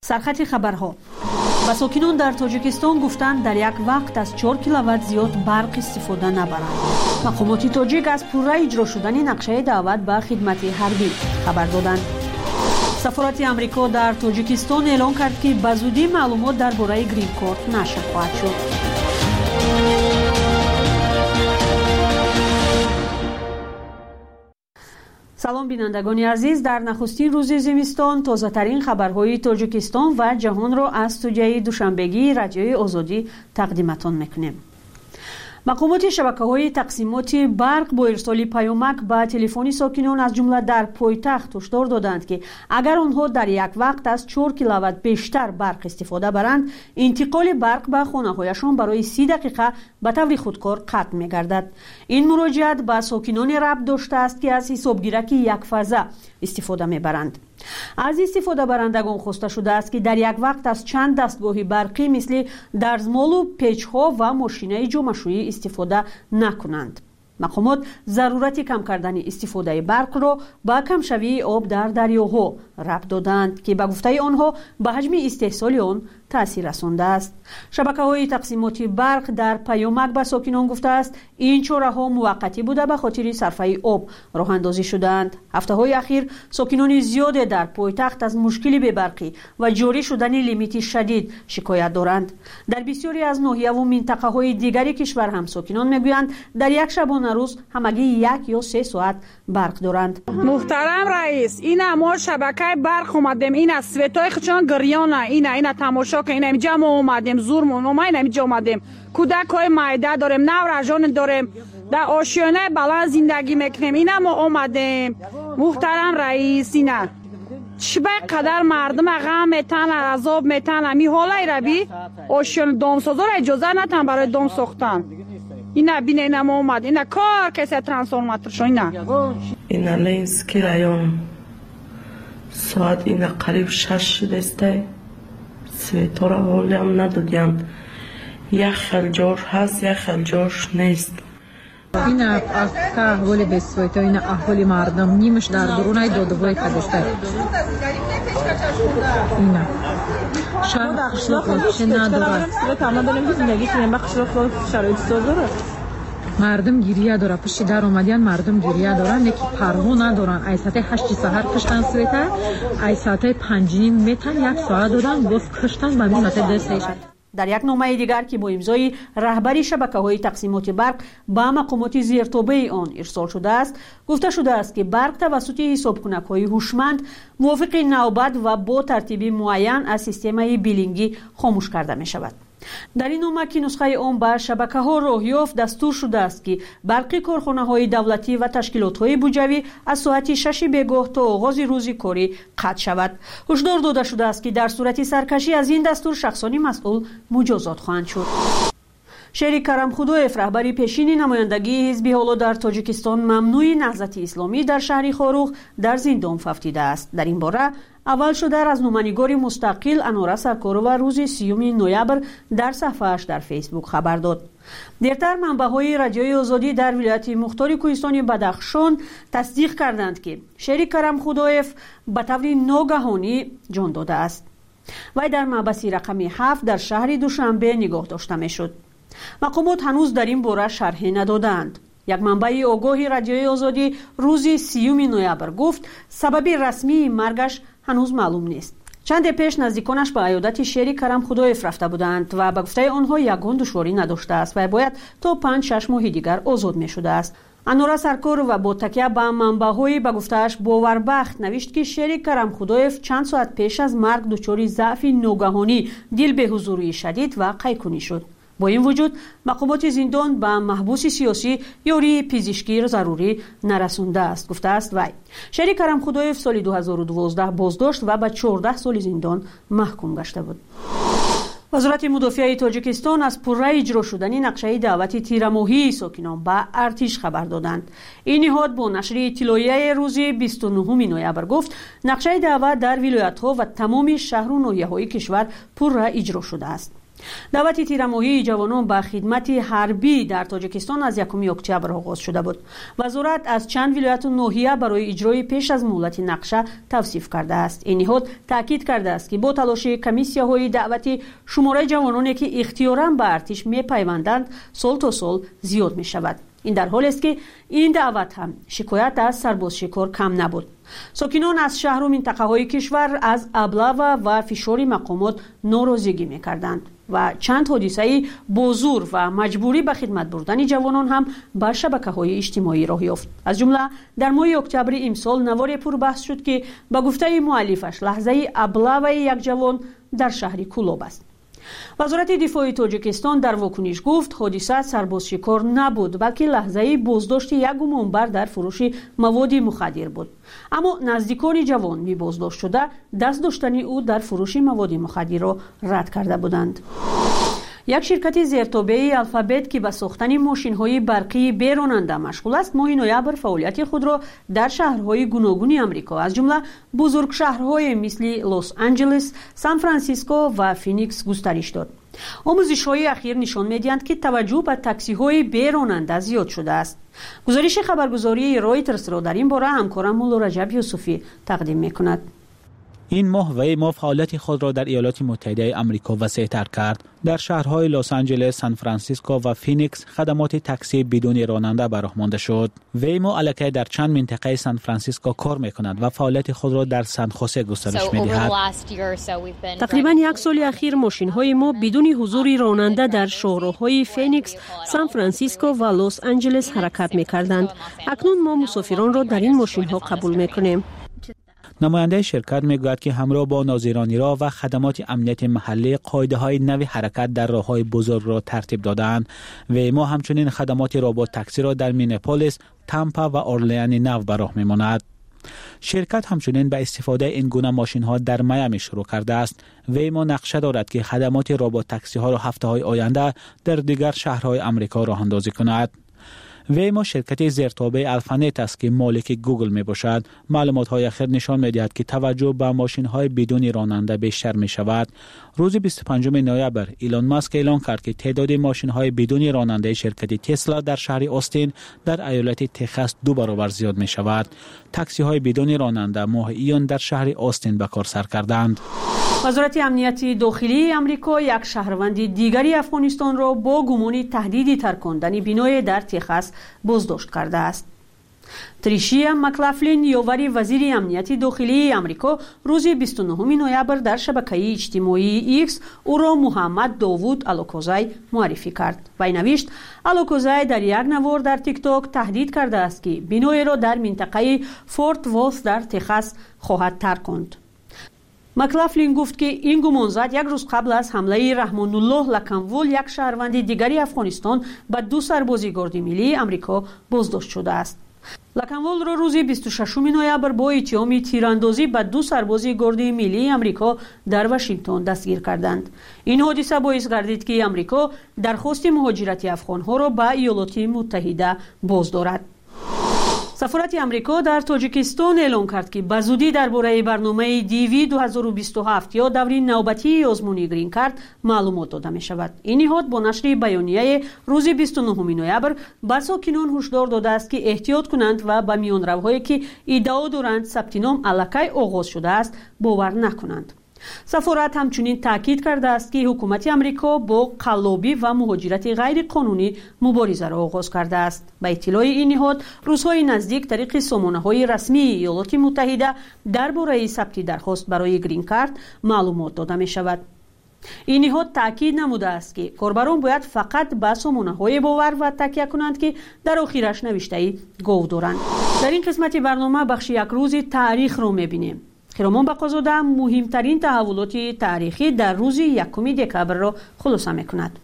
سرخط خبرها. مساکنان در تاجیکستان گفتند در یک وقت از 4 کیلووات زیاد برق استفاده نبرند. مقامات تاجیک از پوره اجرا شدن نقشه دعوت به خدمت حربی خبر دادند. سفارت امریکا در تاجیکستان اعلام کرد که به زودی معلومات درباره گرین کارت نشر خواهد شد. سلام بینندگان عزیز، در نخستین روز زمستان تازه ترین خبرهای تاجیکستان و جهان را از استودیوی دوشنبگی رادیوی آزادی تقدیمتان میکنیم. مقامات شبکه‌های تقسیمات برق با ارسال پیامک به تلفن ساکنان از جمله در پایتخت هشدار دادند که اگر آنها در یک وقت از 4 کیلووات بیشتر برق استفاده برند، انتقال برق به خانه‌هایشان برای 30 دقیقه به طور خودکار قطع می‌گردد. این مراجعت به ساکنان ربط داشته است که از حسابگیرک یک فضا استفاده می‌برند. از استفاده برندگان خواسته شده است که در یک وقت از چند دستگاه برقی مثل درزمال و پیچ‌ها و ماشین‌های جمع‌شویی استفاده نکنند. مقامات ضرورت کم کردن استفاده برق را با کمشوی آب در دریاها ربط دادند که به گفته آنها به حجم استحصال آن تأثیر رسانده است. شبکه‌های تقسیمات برق در پیامک به ساکنان گفته است این چاره‌ها موقتی بوده به خاطر صرفه آب راه اندازی شدند. هفته‌های اخیر ساکنان زیاد در پایتخت از مشکلی به برقی و جاری شدن لیمیت شدید شکایت دارند. در بسیاری از ناحیه و منطقه‌های دیگری کشور هم ساکنان میگویند در یک شبانه روز همگی 1 یا 3 ساعت برق دارند. محترم رئیس، این ما شبکه برق اومدیم، این از سویتای خچان گریانه، این تماشا که این اینجا ما اومدیم، زور ما اینجا اومدیم، کودکای مایده داریم، نورجان داریم، در آشیانه بلند زندگی میکنیم، این ما اومدیم. محترم رئیس، اینا چه قدر مردم غم میتن، عذاب میتن، می حالای ربی آشیانه دامسازا را اجازه ندن برای دام ساختن. اینا بینه اینا ما اومد، اینا کار کسی ترانسفورماتور شو اینا لینسکی رایون ساعت اینا قریب 6 دسته سویتا را حالی هم ندادیم. یک خلجار هست یک خلجارش نیست. این احوال به سویتا، این احوال مردم نیمش در درونای دادوهای کدسته. اینا شهر خشلاق نداره، مردم گریه داره، پشت در اومدین مردم گریه دارن، یکی پرهو ندارن. ای ساعت 8 سحر کشتن سویتا، ای ساعت 5 میتن 1 ساعت دادن گفت کشتن به مینت دستش. در یک نامه دیگر که با امضای رهبری شبکه‌های تقسیمات برق به مقامات زیرتابع آن ارسال شده است، گفته شده است که برق توسط حسابکنک‌های هوشمند موافق نوبت و با ترتیب معین از سیستم بیلینگی خاموش کرده می شود. در این نامه که نسخه آن به شبکه‌ها راه یافت دستور شده است که برق کارخانه‌های دولتی و تشکیلات‌های بودجوی از ساعت 6 بیگاه تا آغاز روز کاری قطع شود. هشدار داده شده است که در صورت سرکشی از این دستور شخصان مسئول مجازات خواهند شد. شهری کرمخدویف رهبری پیشین نمایندگی حزب حالا در تاجیکستان ممنوع نهضت اسلامی در شهر خاروخ در زندان ففتیده است. در این باره اول شده از نمایندگار مستقل انوره سرکارова روز 30 نوامبر در صفحه‌اش در فیسبوک خبر داد. دیرتر منبع‌های رادیوی آزادی در ولایت مختار کوهستان بدخشان تصدیق کردند که شهری کرمخدویف به طور ناگهانی جان داده است. وی در محبس رقم 7 در شهر دوشنبه نگاه داشته میشد. مقامات هنوز در این باره شرحی ندادند. یک منبع آگاهی رادیوی آزادی روز 30 نوامبر گفت سبب رسمی مرگش هنوز معلوم نیست. چند پیش نزدیکانش به عیادت شهر کرمخدویف رفته بودند و به گفته آنها یگان دشواری نداشته است و باید تا 5-6 ماه دیگر آزاد می شده است. انوره سرکار و با تکیه به منبع‌های به گفته‌اش باوربخت نوشت که شهر کرمخدویف چند ساعت پیش از مرگ دچار ضعف ناگهانی، دل به حضوری شدید و قیقونی شد. با این وجود مقامات زندان به محبوس سیاسی یاری پزشکی ضروری نرسونده است. گفته است وی شهر کرمخدویف سال 2012 بازداشت و به 14 سال زندان محکوم گشته بود. وزارت مدافع تاجیکستان از پرره اجرا شدن نقشه دعوت تیرماهی ساکنان به ارتش خبر دادند. این نهاد با نشر اطلاعیه روز 29 نوامبر گفت نقشه دعوت در ولایت‌ها و تمام شهر و ناحیه‌های کشور پرره اجرا شده است. دعوت تیرماهی جوانان به خدمت حربی در تاجیکستان از 1 اکتبر آغاز شده بود. وزارت از چند ولایت و ناحیه برای اجرای پیش از مهلت نقشه توصیف کرده است. این نهاد تاکید کرده است که با تلاش کمیسیاهای دعوتی شماره جوانانی که اختیاراً به ارتش می‌پیوندند سال تا سال زیاد می‌شود. این در حالی است که این دعوت هم شکایت از سربازشکار کم نبود. ساکنان از شهر و منطقه‌های کشور از ابله و فشار مقامات ناراضگی می‌کردند و چند حادثه بازور و مجبوری به خدمت بردن جوانان هم بر شبکه‌های اجتماعی راه یافت. از جمله در ماه اکتبر امسال نوار پربحث شد که به گفته مؤلفش لحظه ابله یک جوان در شهر کولاب است. وزارت دفاع تاجیکستان در واکنش گفت حادثه سربازشکار نبود بلکه لحظه بازداشت یک گمانبر در فروش مواد مخدر بود. اما نزدیکان جوان می بازداشت شده دست داشتن او در فروش مواد مخدر را رد کرده بودند. یک شرکت زیرتابه الفابت که به ساختن ماشین‌های برقی بی راننده مشغول است ماه نوامبر فعالیت خود را در شهرهای گوناگون آمریکا از جمله بزرگ شهرهای مثل لس آنجلس، سان فرانسیسکو و فینیکس گسترش داد. آموزش‌های اخیر نشان می‌دهند که توجه به تاکسی‌های بی راننده زیاد شده است. گزارش خبرگزاری رایترز را در این باره همکارم مولا رجب یوسفی تقدیم می‌کند. این ماه ویمو فعالیت خود را در ایالات متحده آمریکا وسیع‌تر کرد. در شهرهای لس آنجلس، سان فرانسیسکو و فینیکس خدمات تاکسی بدون راننده به راه مانده شد. ویمو الکی در چند منطقه سان فرانسیسکو کار می‌کند و فعالیت خود را در سان خوسه گسترش می‌دهد. تقریباً یک سال اخیر ماشین‌های ما بدون حضور راننده در شهرهای فینیکس، سان فرانسیسکو و لس آنجلس حرکت می‌کردند. اکنون ما مسافران را در این ماشین‌ها قبول می‌کنیم. نماینده شرکت میگوید که همراه با ناظران راه و خدمات امنیت محلی قاعده‌های نوی حرکت در راه‌های بزرگ را ترتیب دادند و ما همچنین خدمات رابط تاکسی را در مینیاپولیس، تامپا و اورلئان نو به راه می‌ماند. شرکت همچنین به استفاده این گونه ماشین‌ها در میامی شروع کرده است و ما نقشه دارد که خدمات رابط تاکسی‌ها را هفته‌های آینده در دیگر شهرهای آمریکا راه اندازی کند. ویمو شرکت زیرتابه الفانت است که مالک گوگل می باشد. معلومات‌های اخیر نشان می‌دهد که توجه به ماشین‌های بدون راننده بیشتر می‌شود. روز 25 نوامبر ایلان ماسک اعلام کرد که تعداد ماشین‌های بدون راننده شرکت تسلا در شهر آستین در ایالت تگزاس 2 برابر زیاد می‌شود. تاکسی‌های بدون راننده ماه ایون در شهر آستین به کار سر کردند. وزارت امنیت داخلی آمریکا یک شهروند دیگری افغانستان را با گمان تهدید ترک کردن بنای در تگزاس بازداشت کرده است. تریشیا مکلافلین یاوری وزیر امنیت داخلی آمریکا روز 29 نوامبر در شبکه اجتماعی ایکس او را محمد داوود الوکوزای معرفی کرد. وی نوشت الوکوزای در یک نوار در تیک تاک تهدید کرده است که بنای را در منطقه فورت وورث در تگزاس خواهد ترک کند. مکلافلین گفت که این گمانزد یک روز قبل از حمله رحمان الله لکنوول یک شهروند دیگری افغانستان به 2 سرباز گارد ملی آمریکا بازداشت شده است. لکنوول را روز 26 نوامبر با اتهام تیراندازی به 2 سرباز گارد ملی آمریکا در واشنگتن دستگیر کردند. این حادثه باعث گردید که آمریکا درخواست مهاجرت افغانها را به ایالات متحده بازدارد. سفارت آمریکا در تاجیکستان اعلام کرد که به زودی درباره برنامه دیوی 2027 یا دوره نوبتی آزمون گرین کارت معلومات داده می شود. این نهاد با نشر بیانیه روز 29 نوامبر به ساکنان هشدار داده است که احتیاط کنند و به میانروهایی که ادعا دارند ثبت نام الکی آغاز شده است باور نکنند. سفارت همچنین تاکید کرده است که حکومت آمریکا با قلابی و مهاجرت غیر قانونی مبارزه را آغاز کرده است. به اطلاع این نهاد روزهای نزدیک طریق سامانه‌های رسمی ایالات متحده درباره ثبت درخواست برای گرین کارت معلومات داده می شود. این نهاد تاکید نموده است که کاربران باید فقط به سامانه‌های باور و تکیه کنند که در آخرش نوشته گواه دارند. در این قسمت برنامه بخش یک روز تاریخ را می‌بینیم. خرامان بقازاده مهمترین تحولات تاریخی در روز 1 دکبر را خلاصه می‌کند.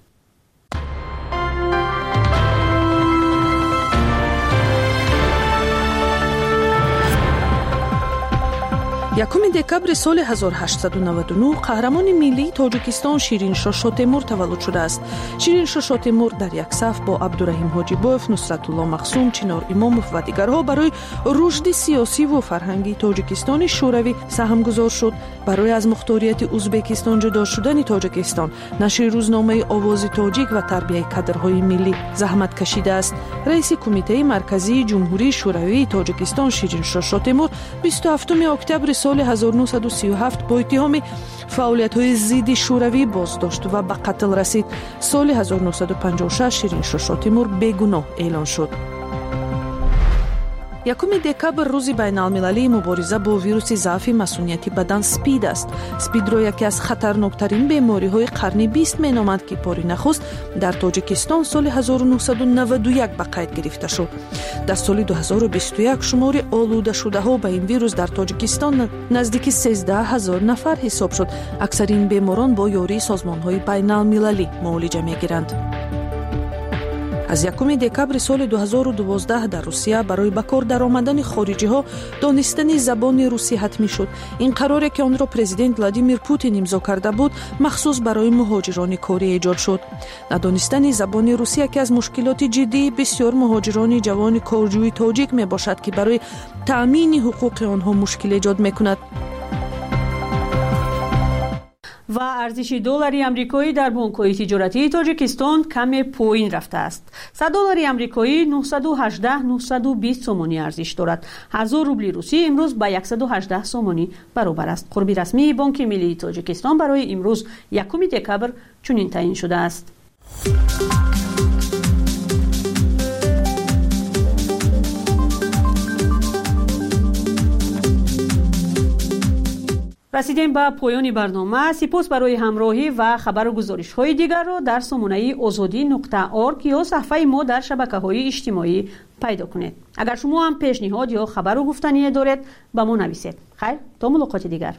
یکم دکبر سال 1899 قهرمان ملی تاجیکستان شیرینشاه شاه تیمور تولد شده است. شیرینشاه شاه تیمور در یک صف با عبدالرحیم حاجیباف، نصرت الله مقسوم، چنار اماموف و دیگرها برای رشد سیاسی و فرهنگی تاجیکستان شوروی سهمگذار شد. برای از مختاریت ازبکستان جدا شدن تاجیکستان، نشر روزنامه آواز تاجیک و تربیت کادرهای ملی زحمت کشیده است. رئیس کمیته مرکزی جمهوری شوروی تاجیکستان شیرینشاه شاه تیمور 27 اکتبر سال 1937 با اتهام فعالیت‌های ضد شوروی بازداشت و به قتل رسید. سال 1956 شیرینشاه شاه تیمور بیگناه اعلان شد. یکم دکبر روز بین المللی مبارزه با ویروس ضعف مسئولیتی بدن سپید است. سپید را یکی از خطرناکترین بیماری‌های قرن 20 می‌نامند که بار نخست در تاجیکستان سال 1991 به قید گرفته شد. در سال 2021 شمار آلوده شده‌ها به این ویروس در تاجیکستان نزدیک 13000 نفر حساب شد. اکثر این بیماران با یاری سازمان‌های بین المللی معالجه می‌گیرند. از یکم دکبر سال 2012 در روسیه برای به کار درآمدن خارجی ها دانستن زبان روسی حتمی شد. این قراری که آن را پرزیدنت ولادیمیر پوتین امضا کرده بود مخصوص برای مهاجران کاری ایجاد شد. ندانستن زبان روسی یکی از مشکلات جدی بسیار مهاجران جوان کارجوی تاجیک می باشد که برای تأمین حقوق آنها مشکل ایجاد می کند. و ارزش دلار آمریکایی در بانک‌های تجارتی تاجیکستان کم پایین رفته است. 100 دلار آمریکایی 918-920 سومانی ارزش دارد. 1000 روبل روسی امروز به 118 سومانی برابر است. قربی رسمی بانک ملی تاجیکستان برای امروز یکم دکبر چنین تعیین شده است. رسیدیم به پایان برنامه. سپاس برای همراهی و خبر و گزارش های دیگر را در سامانه azadi.org یا صفحه ما در شبکه‌های اجتماعی پیدا کنید. اگر شما هم پیشنهاد یا خبر و گفتنی دارید به ما نویسید. خیر، تا ملاقات دیگر.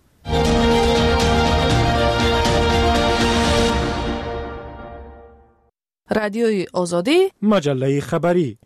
رادیوی آزادی، مجله خبری.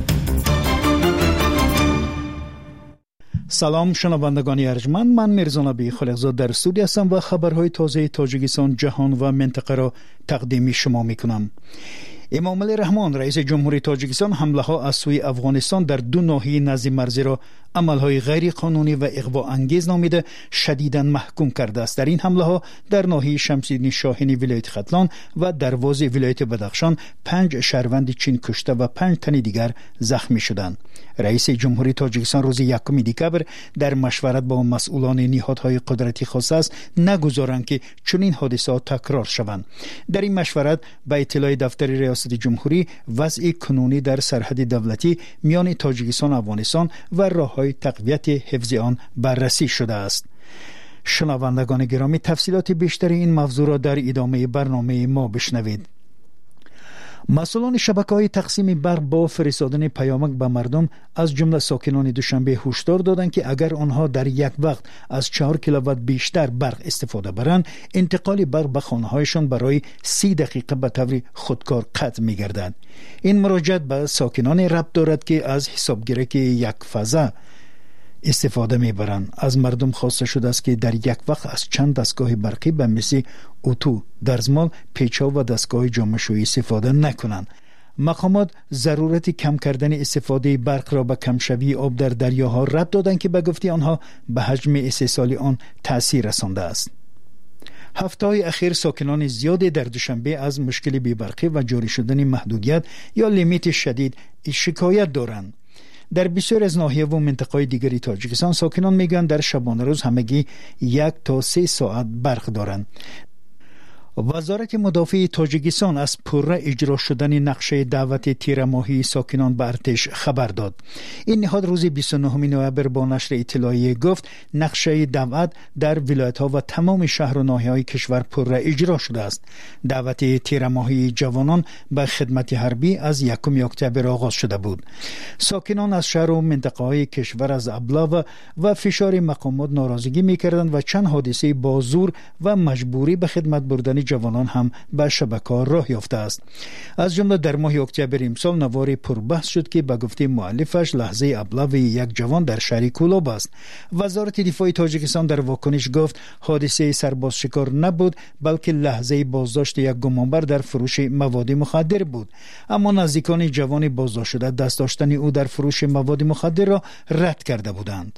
سلام شنوندگان ارجمند، من میرزا نبی خالقزاد در استودیو هستم و خبرهای تازه تاجیکستان، جهان و منطقه را تقدیم شما میکنم. امام علی رحمان رئیس جمهوری تاجیکستان حمله ها از سوی افغانستان در دو ناحیه نزد مرزی را عملهای غیر قانونی و اغوا انگیز نامیده شدیداً محکوم کرده است. در این حمله ها در ناحیه شمس‌الدین شاهین ولایت ختلان و دروازه ولایت بدخشان 5 شهروند چین کشته و 5 تن دیگر زخمی شدند. رئیس جمهوری تاجیکستان روز 1 دکبر در مشورت با مسئولان نهادهای قدرتی خواسته است نگذارند که چنین حادثات تکرار شوند. در این مشورت به اطلاع دفتر ریاست جمهوری وضع کنونی در سرحد دولتی میان تاجیکستان و افغانستان و راههای تقویت حفظ آن بررسی شده است. شنوندگان گرامی، تفصیلات بیشتر این موضوع را در ادامه برنامه ما بشنوید. مسئولان شبکه‌های تقسیم برق با فرستادن پیامک به مردم از جمله ساکنان دوشنبه هشدار دادند که اگر آنها در یک وقت از 4 کیلووات بیشتر برق استفاده برند، انتقال برق به خانه‌هایشان برای 30 دقیقه به طور خودکار قطع می‌گردد. این مراجعت به ساکنان ربط دارد که از حسابگیری یک فضا استفاده میبرند. از مردم خواسته شده است که در یک وقت از چند دستگاه برقی به مثل اتو، درزمال، پیچ‌ها و دستگاه جامه‌شویی استفاده نکنند. مقامات ضرورت کم کردن استفاده برق را به کمشوی آب در دریاها رد دادند که به گفته آنها به حجم استحصال آن تأثیر رسانده است. هفته‌های اخیر ساکنان زیادی در دوشنبه از مشکل بی‌برقی و جاری شدن محدودیت یا لیمیت شدید شکایت دارند. در بسیار از ناحیه و منطقه‌های دیگری تاجیکستان ساکنان میگن در شبانه روز همگی 1 تا 3 ساعت برق دارند. وزارت مدافع تاجیکستان از پرره اجرا شدن نقشه دعوت تیر ماهی ساکنان به ارتش خبر داد. این نهاد روز 29 نوامبر با نشر اطلاعیه گفت نقشه دعوت در ولایت‌ها و تمام شهر و ناحیه‌های کشور پرره اجرا شده است. دعوت تیر ماهی جوانان به خدمت حربی از 1 اکتبر آغاز شده بود. ساکنان از شهر و منطقه‌های کشور از ابلاغ و فشار مقامات ناراضگی می‌کردند و چند حادثه با زور و مجبوری به خدمت بردن جوانان هم به شبکه‌ها راه یافته است. از جمله در ماه اکتبر امسال نوار پربحث شد که به گفته مؤلفش لحظه ابلغ یک جوان در شهر کولاب است. وزارت دفاع تاجیکستان در واکنش گفت حادثه سربازشکار نبود بلکه لحظه بازداشت یک گمانبر در فروش مواد مخدر بود. اما نزدیکان جوان بازداشت شده دست داشتن او در فروش مواد مخدر را رد کرده بودند.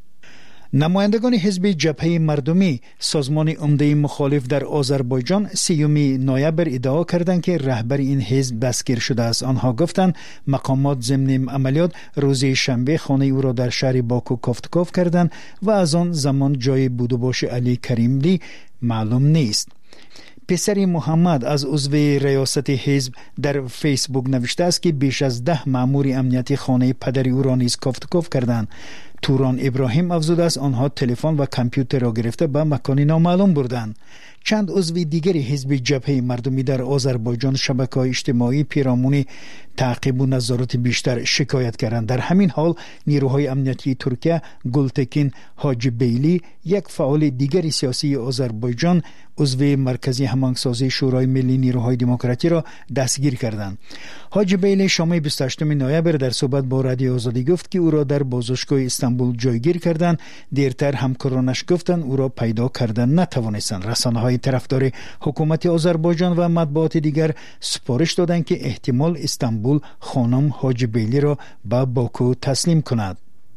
نمایندگان حزب جبهه مردمی سازمان عمده مخالف در آذربایجان 30 نوامبر ادعا کردند که رهبر این حزب دستگیر شده است. آنها گفتند مقامات ضمن عملیات روز شنبه خانه او را در شهر باکو کافتکاف کردند و از آن زمان جای بود و باش علی کریملی معلوم نیست. پسر محمد از عضو ریاست حزب در فیسبوک نوشته است که بیش از 10 مأمور امنیتی خانه پدر او را نیز کافتکاف کردند. توران ابراهیم افزوده است آنها تلفن و کامپیوتر را گرفته به مکانی نامعلوم بردند. چند عضو دیگری حزب جبهه مردمی در آذربایجان شبکه‌های اجتماعی پیرامون تعقیب و نظارت بیشتر شکایت کردند. در همین حال نیروهای امنیتی ترکیه گلتکین حاجی بیلی یک فعال دیگر سیاسی آذربایجان عضو مرکزی هماهنگسازی شورای ملی نیروهای دموکراتی را دستگیر کردند. حاجی بیلی شام 28 نوامبر در صحبت با رادیو آزادی گفت که او را در بازداشتگاه استانبول جایگیر کردند. دیرتر همکارانش گفتند او را پیدا کردن نتوانستند. رسانه‌های طرفدار حکومت آذربایجان و مطبوعات دیگر سپارش دادند که احتمال استانبول خانم حاجی بیلی را به باکو تسلیم کند.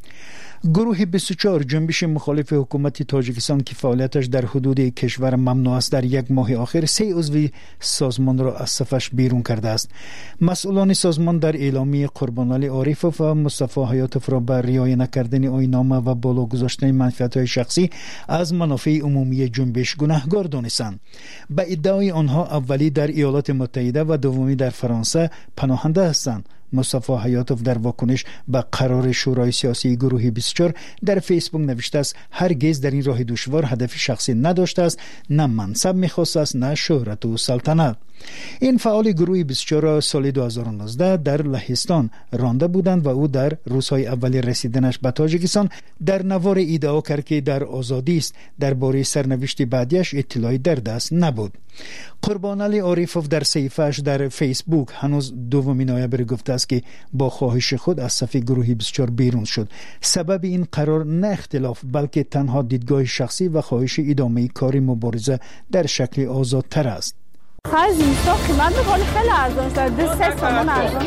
گروه 24 جنبش مخالف حکومت تاجیکستان که فعالیتش در حدود کشور ممنوع است در یک ماه آخر 3 عضو سازمان را از صفش بیرون کرده است. مسئولان سازمان در اعلامیه قربانعلی عارفوف و مصطفی حیاتوف را بر رعایت نکردن آیین‌نامه و بالا گذاشتن منفعت‌های شخصی از منافع عمومی جنبش گناهکار دانستند. به ادعای آنها اولی در ایالات متحده و دومی در فرانسه پناهنده هستند. مصطفی حیاتوف در واکنش به قرار شورای سیاسی گروه 24 در فیسبوک نوشته است هرگز در این راه دشوار هدف شخصی نداشته است، نه منصب می‌خواست است نه شهرت و سلطنت. این فعال گروه 24 سال 2019 در لهستان رانده بودند و او در روزهای اول رسیدنش به تاجیکستان در نوار ادعا کرد که در آزادی است. درباره سرنوشت بعدیش اطلاعی در دست نبود. قربانعلی عارفوف در صفحه‌اش در فیسبوک هنوز 2 نوامبر گفته است که با خواهش خود از صف گروه 24 بیرون شد. سبب این قرار نه اختلاف بلکه تنها دیدگاه شخصی و خواهش ادامه کار مبارزه در شکل آزادتر است. خیلی زیستا قیمت میکنه خیلی ارزان است. 3 تومان ارزان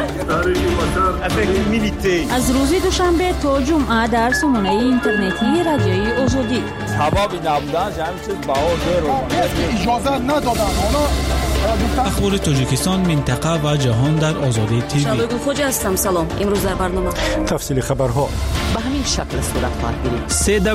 است. از روز دوشنبه تا جمعه در سامانه اینترنتی رادیوی آزادی سبب نبودن همین چیز باور اجازه ندادن. اخبار تاجیکستان منطقه و جهان در آزادی تیوی. شبکه خوج هستم. سلام. امروز در برنامه تفصیل خبرها به همین شکل صورت خواهد گرفت.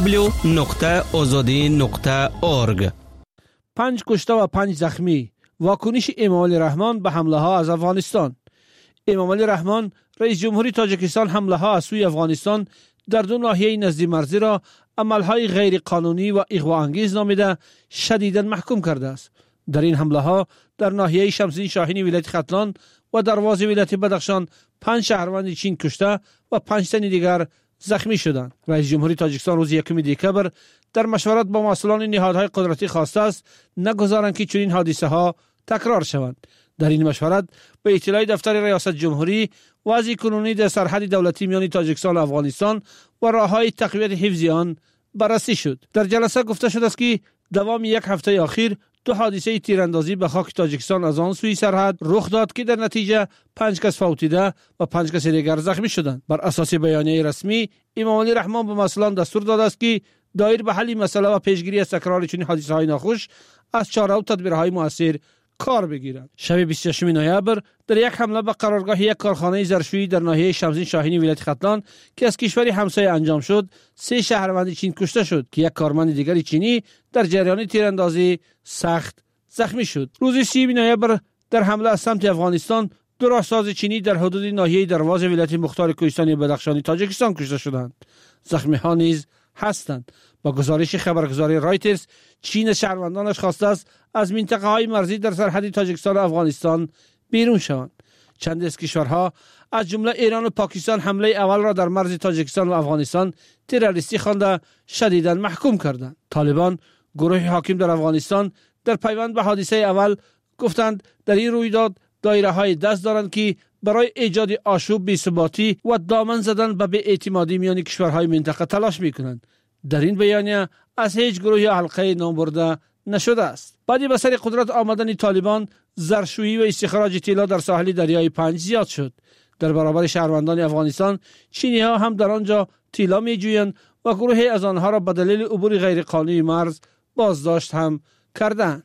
www.azadi.org 5 کشته و 5 زخمی. واکنش امامعلی رحمان به حمله ها از افغانستان. امامعلی رحمان رئیس جمهوری تاجیکستان حمله ها از سوی افغانستان در 2 ناحیه نزدی مرزی را عملهای غیر قانونی و اغوا انگیز نامیده شدیداً محکوم کرده است. در این حمله ها در ناحیه شمسین شاهین ولایت ختلان و دروازه ولایت بدخشان 5 شهروند چین کشته و 5 تن دیگر زخمی شدند. رئیس جمهوری تاجیکستان روز 1 دسامبر در مشورت با مسئولان نهادهای قدرتی خواسته است نگذارند که چنین حادثه ها تکرار شوند. در این مشورت به اطلاع دفتر ریاست جمهوری وضع کنونی در سرحد دولتی میان تاجیکستان و افغانستان و راههای تقویت حفظ آن بررسی شد. در جلسه گفته شده است که دوام 1 هفته اخیر 2 حادثه تیراندازی به خاک تاجیکستان از آن سوی سرحد رخ داد که در نتیجه 5 کس فوت دیده و 5 کس دیگر زخمی شدند. بر اساس بیانیه رسمی امامعلی رحمان به مسئولان دستور داده است که دایر به حل مسئله و پیشگیری از تکرار چنین حادثه‌های ناخوش از چاره و تدبیرهای مؤثر کار بگیرند. شب 26 نوامبر در یک حمله به قرارگاه یک کارخانه ظرفشویی در ناحیه شمسین شاهین ولایت ختلان که از کشوری همسایه انجام شد 3 شهروند چین کشته شد که یک کارمند دیگر چینی در جریان تیراندازی سخت زخمی شد. روز 30 نوامبر در حمله از سمت افغانستان 2 راهساز چینی در حدود ناحیه دروازه ولایت مختار کوهستانی بدخشانی تاجیکستان کشته شدند. زخمی ها نیز هستند. با گزارش خبرگزاری رایترز چین شهروندانش خواسته است از منطقه های مرزی در سرحد تاجیکستان و افغانستان بیرون شوند. چند از کشورها از جمله ایران و پاکستان حمله اول را در مرز تاجیکستان و افغانستان تروریستی خوانده شدیداً محکوم کردند. طالبان گروه حاکم در افغانستان در پیوند به حادثه اول گفتند در این رویداد دایره های دست دارند که برای ایجاد آشوب، بی‌ثباتی و دامن زدن به بی‌اعتمادی میان کشورهای منطقه تلاش میکنند. در این بیانیه از هیچ گروه یا حلقه نام برده نشده است. بعد به سر قدرت آمدن طالبان، زرشویی و استخراج طلا در ساحل دریای پنج زیاد شد. در برابر شهروندان افغانستان، چینی ها هم در آنجا طلا میجویند و گروهی از آنها را به دلیل عبور غیر قانونی مرز بازداشت هم کردند.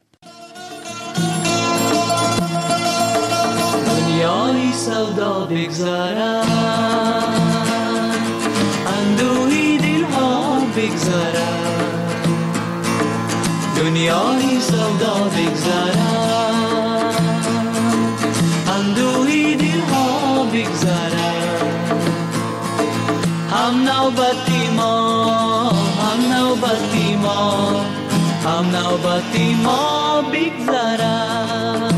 دنیای سودا بگذارد، اندوهی دلها بگذارد، دنیای سودا بگذارد، اندوهی دلها بگذارد. هم نوبتی ما، هم نوبتی ما، هم نوبتی ما بگذارد.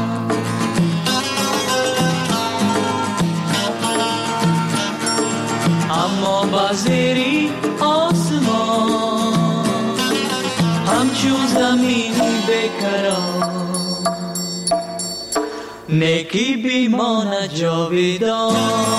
اما بازیری آسمان همچون زمین بیکران، نیکی بیماند جاویدان.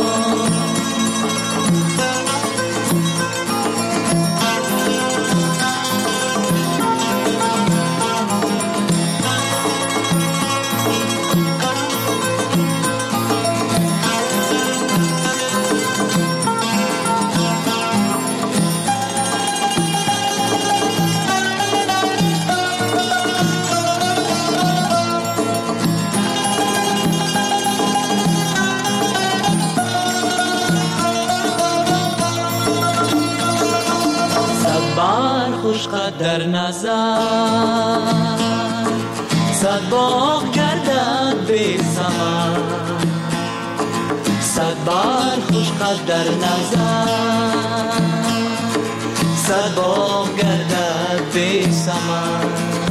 خوشقد در نظر، صد باغ گردد بی ثمر، صد بار خوشقد در نظر، صد باغ گردد بی ثمر.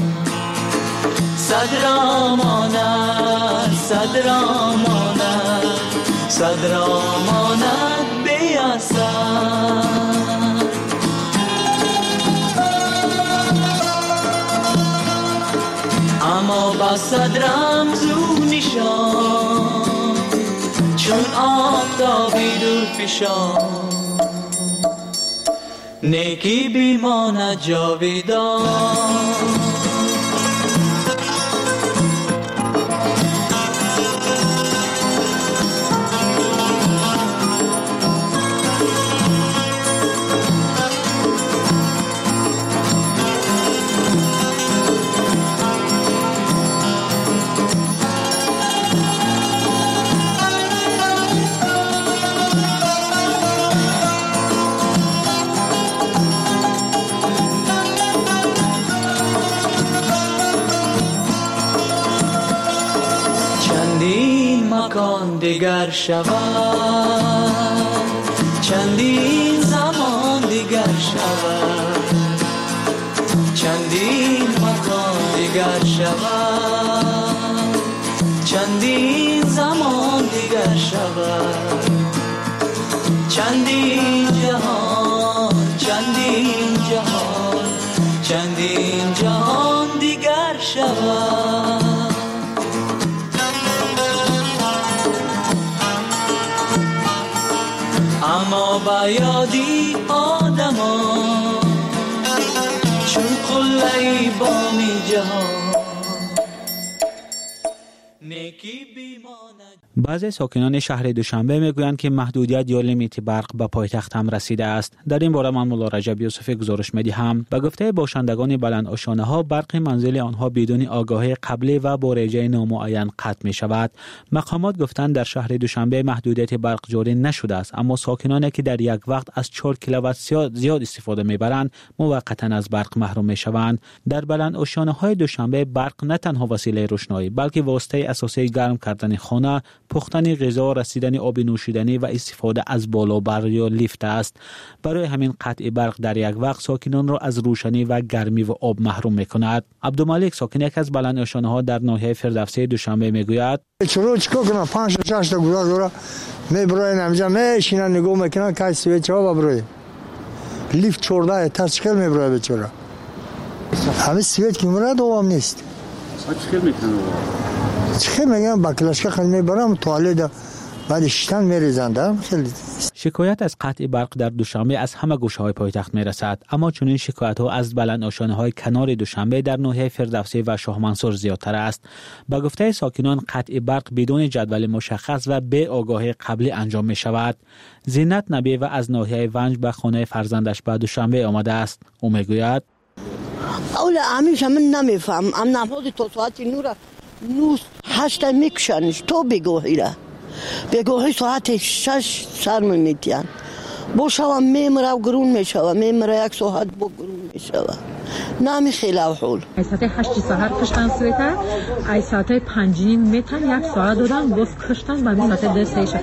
صد را ماند، صد را ماند، صد را ماند بی اثر. اما با صد رمزو نشان، چون آفتابی دور پیشان، نیکی بیماند جاویدان. مکان دیگر شود، چندین زمان دیگر شود، چندین مکان دیگر شود، چندین زمان دیگر شود، چندین جهان، چندین جهان، چندین جهان دیگر شود. اما با یادی آدمان، چون قلعی بامی جهان، نیکی بیماند. بعضی ساکنان شهر دوشنبه میگویند که محدودیت یا لیمیت برق به پایتخت هم رسیده است. در این باره من مولا رجب یوسفی گزارش می‌دهم. به گفته باشندگان بلند آشانه ها، برق منزل آنها بدون آگاهی قبلی و با رجه نامعین قطع می شود. مقامات گفتند در شهر دوشنبه محدودیت برق جاری نشده است، اما ساکنانی که در یک وقت از 4 کیلووات زیاد استفاده میبرند موقتا از برق محروم میشوند. در بلند آشانه های دوشنبه برق نه تنها وسیله روشنایی بلکه واسطه اساسی گرم کردن خانه، پختن غذا، رسیدن آب نوشیدنی و استفاده از بالابر یا لیفت است. برای همین قطع برق در یک وقت ساکنان را از روشنی و گرمی و آب محروم میکند. عبدالملک ساکن یک از بلند آشانه ها در ناحیه فردوسی دوشنبه میگوید: چرا چیکار کنم 5 تا 6 تا گذار میبرن همینجا میشینن نگاه میکنن که سویچ ها ببره لیفت 14 تا چیکار میبره بیچاره همه سویت که مرا دوام نیست. چه میکنن؟ چه میگم با کلاشکا خیلی میبرم توالت بعد شتن میریزند. شکایت از قطع برق در دوشنبه از همه گوشه‌های پایتخت میرسد، اما چنین شکایت‌ها از بلند آشانه‌های کنار دوشنبه در ناحیه فردوسی و شاه منصور زیادتر است. با گفته ساکنان قطع برق بدون جدول مشخص و به آگاهی قبلی انجام می‌شود. زینت نبی و از ناحیه ونج به خانه فرزندش به دوشنبه آمده است. او میگوید اولا همیشه من نمیفهم ام نماز تو ساعت 8 میکشنش تو بگوهی را بگوهی ساعت 6 سر میتین بوشوام میمره و گرون میشوه میمره یک ساعت با گرون میشوه نمی خیلی حول ای ساعت 8 سحر کشتن سویته ای ساعت 5 میتن یک ساعت دادن گفت کشتن به ساعت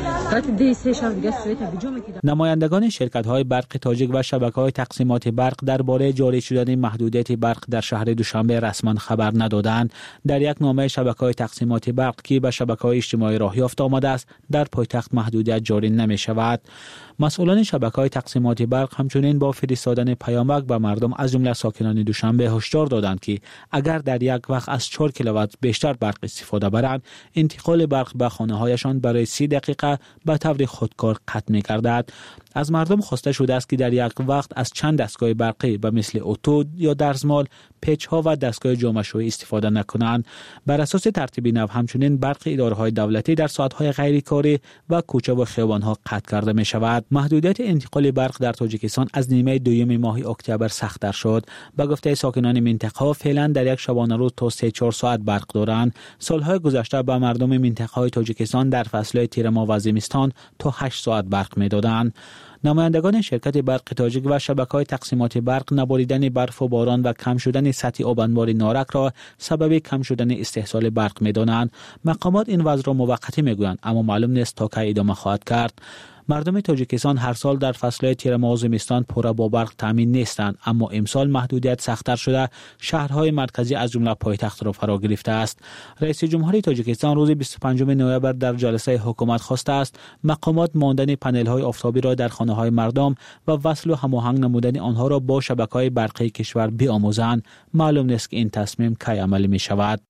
10 دیگه سویته بجو میکیدن. نمایندگان شرکت‌های برق تاجیک و شبکه‌های تقسیمات برق درباره جاری شدن محدودیت برق در شهر دوشنبه رسما خبر ندادند. در یک نامه شبکه‌های تقسیمات برق که به شبکه‌های اجتماعی راه یافته آمده است در پایتخت محدودیت جاری نمی‌شود. مسئولان شبکه‌های تقسیمات برق همچنین با فرستادن پیامک به مردم از جمله ساکنان دوشنبه هشدار دادند که اگر در یک وقت از 4 کیلووات بیشتر برق استفاده برند انتقال برق به خانه‌هایشان برای 30 دقیقه به طور خودکار قطع می‌گردد. از مردم خواسته شده است که در یک وقت از چند دستگاه برقی به مثل اتو یا درزمال، پیچ‌ها و دستگاه جامه‌شویی استفاده نکنند. بر اساس ترتیب نو همچنین برق اداره‌های دولتی در ساعت‌های غیر کاری و کوچه و خیابان‌ها قطع کرده می‌شود. محدودیت انتقال برق در تاجیکستان از نیمه دوم ماه اکتبر سخت‌تر شد. به گفته ساکنان منطقه فعلا در یک شبانه روز تا 3-4 ساعت برق دارند. سال‌های گذشته به مردم منطقه‌های تاجیکستان در فصل‌های تیر ماه و زمستان تا 8 ساعت برق می‌دادند. نمایندگان شرکت برق تاجیک و شبکه‌های تقسیمات برق نباریدن برف و باران و کم شدن سطح آبانبار نارک را سبب کم شدن استحصال برق می‌دانند. مقامات این وضع را موقتی می‌گویند اما معلوم نیست تا کی ادامه خواهد کرد. مردم تاجیکستان هر سال در فصل تیر ماه و زمستان پر با برق تامین نیستند، اما امسال محدودیت سخت‌تر شده شهرهای مرکزی از جمله پایتخت را فرا گرفته است. رئیس جمهوری تاجیکستان روز 25 نوامبر در جلسه حکومت خواسته است مقامات ماندن پنل‌های آفتابی را در خانه‌های مردم و وصل و هماهنگ نمودن آنها را با شبکه‌های برقی کشور بیاموزند. معلوم نیست که این تصمیم کی عملی می‌شود.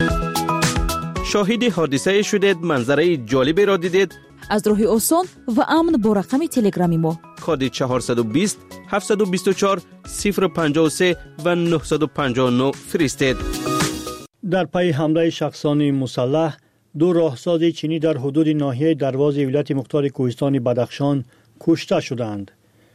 شاهد حادثه شدید، منظره جالبی را دیدید؟ از راه آسان و امن با رقم تلگرامی ما کد 420 724 053 و 959 فرستید. در پی حمله شخصان مسلح 2 راهساز چینی در حدود ناحیه درواز ولایت مختار کوهستان بدخشان کشته شدند.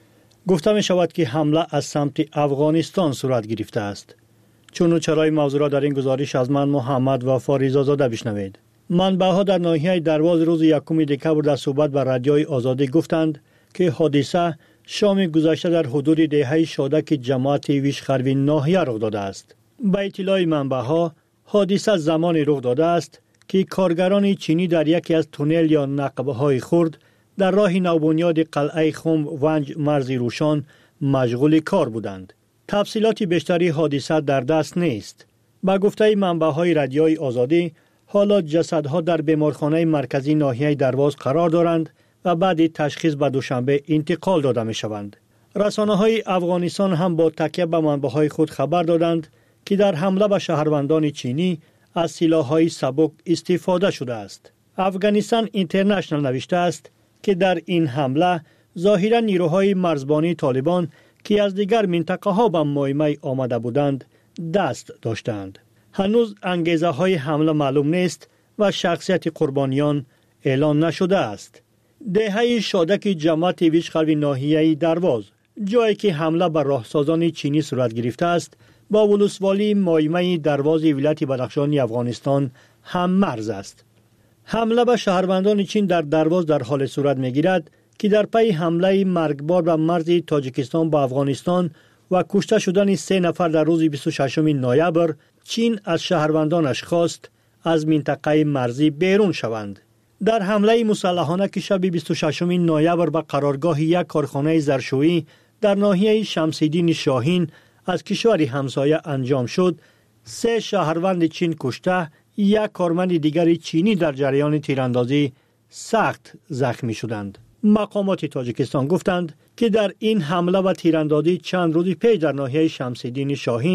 گفته می شود که حمله از سمت افغانستان صورت گرفته است. چون چرای موضوع را در این گزارش از من محمد وفا رضازاده بشنوید. منبع‌ها در ناحیه درواز روز 1 دکبر در صحبت با رادیوی آزادی گفتند که حادثه شام گذشته در حدود دهه شادک جماعت ویشخروین ناحیه رخ داده است. به اطلاع منبع‌ها حادثه زمانی رخ داده است که کارگران چینی در یکی از تونل یا نقبه‌های خرد در راه نوبنیاد قلعه خم ونج مرز روشان مشغول کار بودند. تفصیلات بیشتری حادثه در دست نیست. با گفته منبع‌های رادیوی آزادی حالا جسدها در بیمارخانه مرکزی ناحیه درواز قرار دارند و بعد تشخیص به دوشنبه انتقال داده می شوند. رسانه‌های افغانستان هم با تکیه به منبع‌های خود خبر دادند که در حمله به شهروندان چینی از سلاح‌های سبک استفاده شده است. افغانستان اینترنشنال نوشته است که در این حمله ظاهراً نیروهای مرزبانی طالبان که از دیگر منطقه‌ها به مهمه آمده بودند دست داشتند. هنوز انگیزه های حمله معلوم نیست و شخصیت قربانیان اعلان نشده است. دهه شادک جماعت ویشخروین ناحیه درواز، جایی که حمله بر راهسازان چینی صورت گرفته است، با ولسوالی مایمه درواز ولایت بدخشان افغانستان هم مرز است. حمله به شهروندان چین در درواز در حال صورت می‌گیرد که در پی حمله مرگبار به مرز تاجیکستان با افغانستان و کشته شدن 3 نفر در روز 26 نوامبر چین از شهروندانش خواست از منطقه مرزی بیرون شوند. در حمله مسلحانه که شب 26 نوامبر به قرارگاه یک کارخانه ظرفشویی در ناحیه شمس‌الدین شاهین از کشور همسایه انجام شد، 3 شهروند چین کشته، 1 کارمند دیگر چینی در جریان تیراندازی سخت زخمی شدند. مقامات تاجیکستان گفتند که در این حمله و تیراندازی چند روز پیش در ناحیه شمس‌الدین شاهین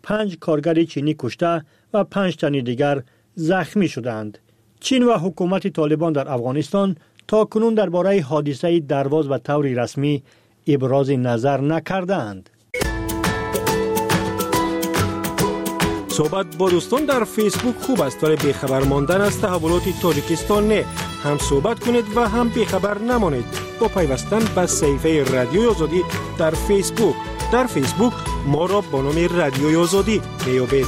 5 کارگر چینی کشته و 5 تن دیگر زخمی شدند. چین و حکومت طالبان در افغانستان تا کنون درباره حادثه درواز به طور رسمی ابراز نظر نکردند. صحبت با دوستان در فیسبوک خوب است ولی بیخبر ماندن از تحولات تاجیکستان نه. هم صحبت کنید و هم بیخبر نمانید با پیوستن به صفحه رادیوی آزادی در فیسبوک. در فیسبوک ما را با نام رادیوی آزادی میابید.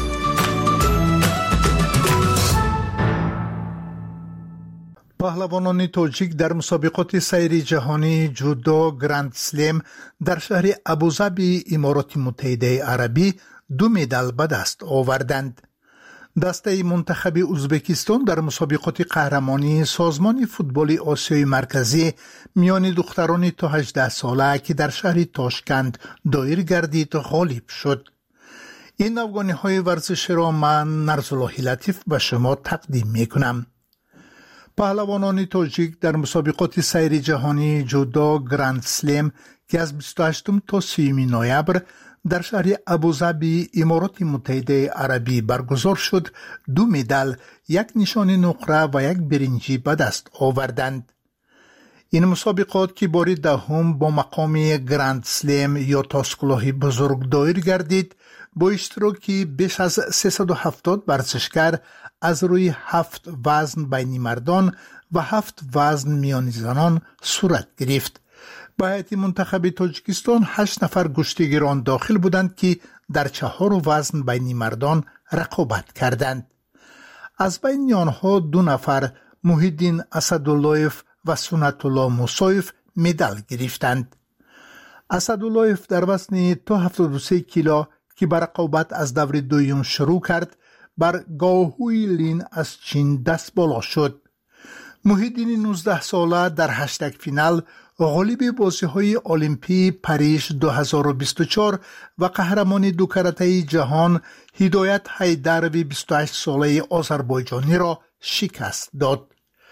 پهلوانان تاجیک در مسابقات سیری جهانی جودو گراند سلم در شهر ابوظبی امارات متحده عربی 2 مدال به دست آوردند. دسته منتخب ازبکستان در مسابقات قهرمانی سازمان فوتبال آسیای مرکزی میان دختران تا 18 ساله که در شهر تاشکند دایر گردید غالب شد. این افغانی ورزش را من نرزالله لطیف به شما تقدیم می کنم. پهلوانان تاجیک در مسابقات سیری جهانی جودو گراند سلم که از 28 تا 30 نوامبر در شهر ابوظبی امارات متحده عربی برگزار شد 2 مدال، 1 نشان نقره و 1 برنجی به دست آوردند. این مسابقات که بار دهم با مقام گراند سلم یا تاسکلاه بزرگ دایر گردید با اشتراک بیش از 370 ورزشکار از روی 7 وزن بین مردان و 7 وزن میان زنان صورت گرفت. به هیئت منتخب تاجیکستان 8 نفر گشتیگران داخل بودند که در 4 وزن بین مردان رقابت کردند. از بین آنها 2 نفر محیدین اسداللهیف و سنت الله موسایف مدال گرفتند. اسداللهیف در وزن تا 73 کیلو که به رقابت از دور دوم شروع کرد بر گاوهوی لین از چین دست بالا شد. محیدین 19 ساله در هشتگ فینال غالب بازی‌های المپی پاریس 2024 و قهرمان 2 کرته جهان هدایت حیدروی 28 ساله آذربایجانی را شکست داد.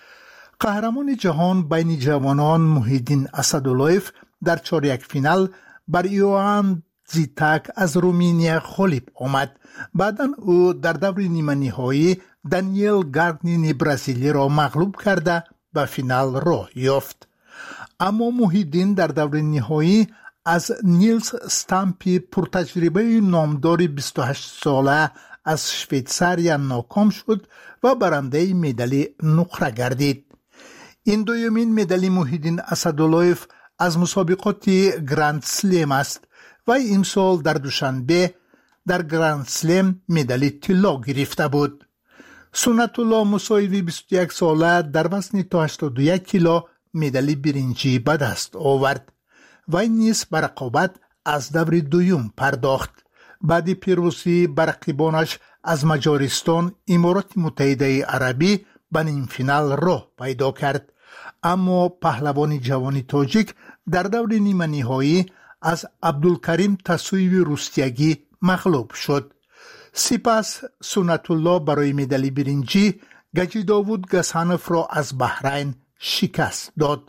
قهرمان جهان بین جوانان محیدین اسداللهیف در 4 فینال بر یوان زیتاک از رومانیا غالب آمد. بعداً او در دور نیمه نهایی دانیل گاردنین برزیلی را مغلوب کرده به فینال راه یافت. اما محیدین در دور نهایی از نیلز استامپی پرتجربه نامدار 28 ساله از شویتزاریا ناکام شد و برنده مدال نقره گردید. این دومین مدال محیدین اسداللهیف از مسابقات گراند سلم است و امسال در دوشنبه در گراند سلم مدال طلا گرفته بود. سنت الله موسایوی 21 ساله در وزن تا 81 کیلو مدال برنجی به دست آورد و نیز به رقابت از دور دوم پرداخت. بعد پیروزی بر رقیبانش از مجارستان امارات متحده عربی به نیم فینال راه پیدا کرد. اما پهلوان جوان تاجیک در دور نیمه نهایی از عبدالکریم تسویوی روستیگی مغلوب شد. سپس سنت الله برای مدال برنجی گجی داوود گسانف را از بحرین شکست داد.